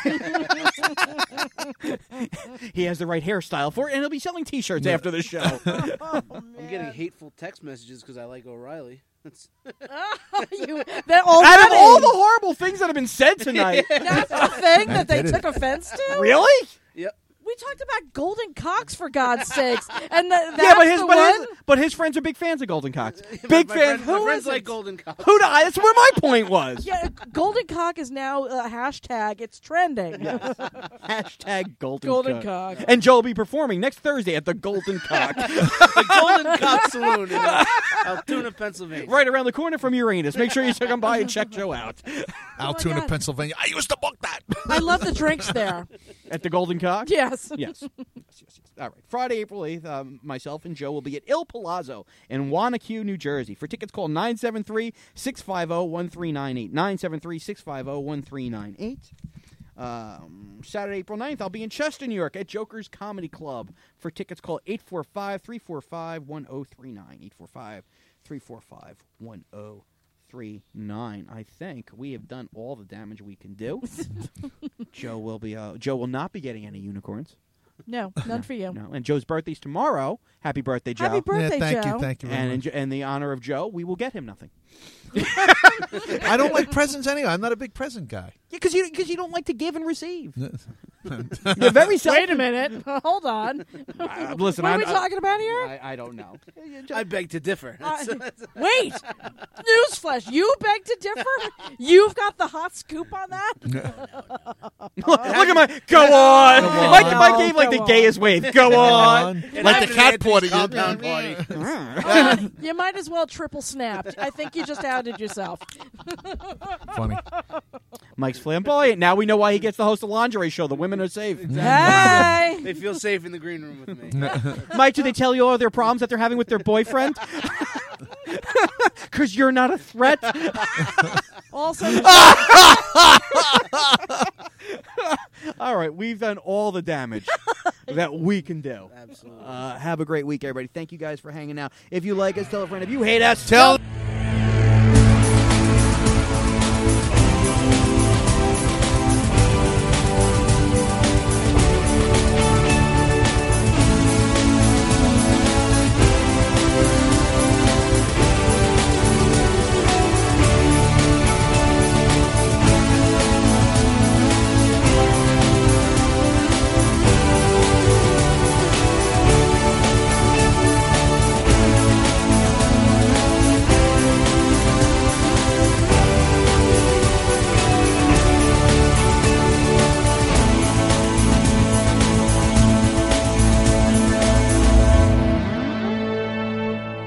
He has the right hairstyle for it, and he'll be selling T-shirts after the show. I'm getting hateful text messages because I like O'Reilly. you, that already, Out of all the horrible things that have been said tonight, that's the thing that they Did it. took offense to. really? Yep. We talked about golden cocks for God's sakes, and the, that's Yeah, but his the but one. his, but his friends are big fans of golden cocks. My- Big my fans. friend- my Who friends is like it? golden cock. Who? That's where my point was. Yeah, golden cock is now a hashtag. It's trending. Hashtag golden, Golden cock. cock. And Joe will be performing next Thursday at the Golden Cock, The Golden Cock Saloon in uh, Altoona, Pennsylvania. right around the corner from Uranus. Make sure you come by and check Joe out Altoona, God. Pennsylvania. I used to book that. I love the drinks there. at the Golden Cock. Yes. Yes. yes, yes, yes. All right. Friday, April eighth, um, myself and Joe will be at Il Palazzo in Wanacue, New Jersey. For tickets, call nine seven three, six five zero, one three nine eight. nine seven three, six five zero, one three nine eight. Um, Saturday, April ninth, I'll be in Chester, New York at Joker's Comedy Club. For tickets, call eight four five, three four five, one zero three nine. eight four five, three four five, one zero three nine. I think we have done all the damage we can do. Joe will be. Uh, Joe will not be getting any unicorns. No, none for you. No, and Joe's birthday's tomorrow. Happy birthday, Joe! Happy birthday, yeah, thank Joe. you, thank you. Very and in, much. in the honor of Joe, we will get him nothing. I don't like presents anyway. I'm not a big present guy. Yeah, because you because you don't like to give and receive. You're very self. Wait a minute. Hold on. Uh, listen, what are I'm, we talking about here? I, I don't know. I beg to differ. Uh, That's- wait. Newsflash. You beg to differ? You've got the hot scoop on that? Look at my. Go on. Come Mike, on. Mike gave like Go the on. gayest wave. Go on. It Like happened the at cat Anthony's party. compound party. Uh, you might as well triple snapped. I think you just outed yourself. Funny. Mike's flamboyant. Now we know why he gets the host of lingerie show. The women are safe. Hey. They feel safe in the green room with me. Mike, do they tell you all their problems that they're having with their boyfriend? Because you're not a threat. Also, All right, we've done all the damage that we can do. Absolutely. Uh, have a great week, everybody. Thank you guys for hanging out. If you like us, tell a friend. If you hate us, Tell.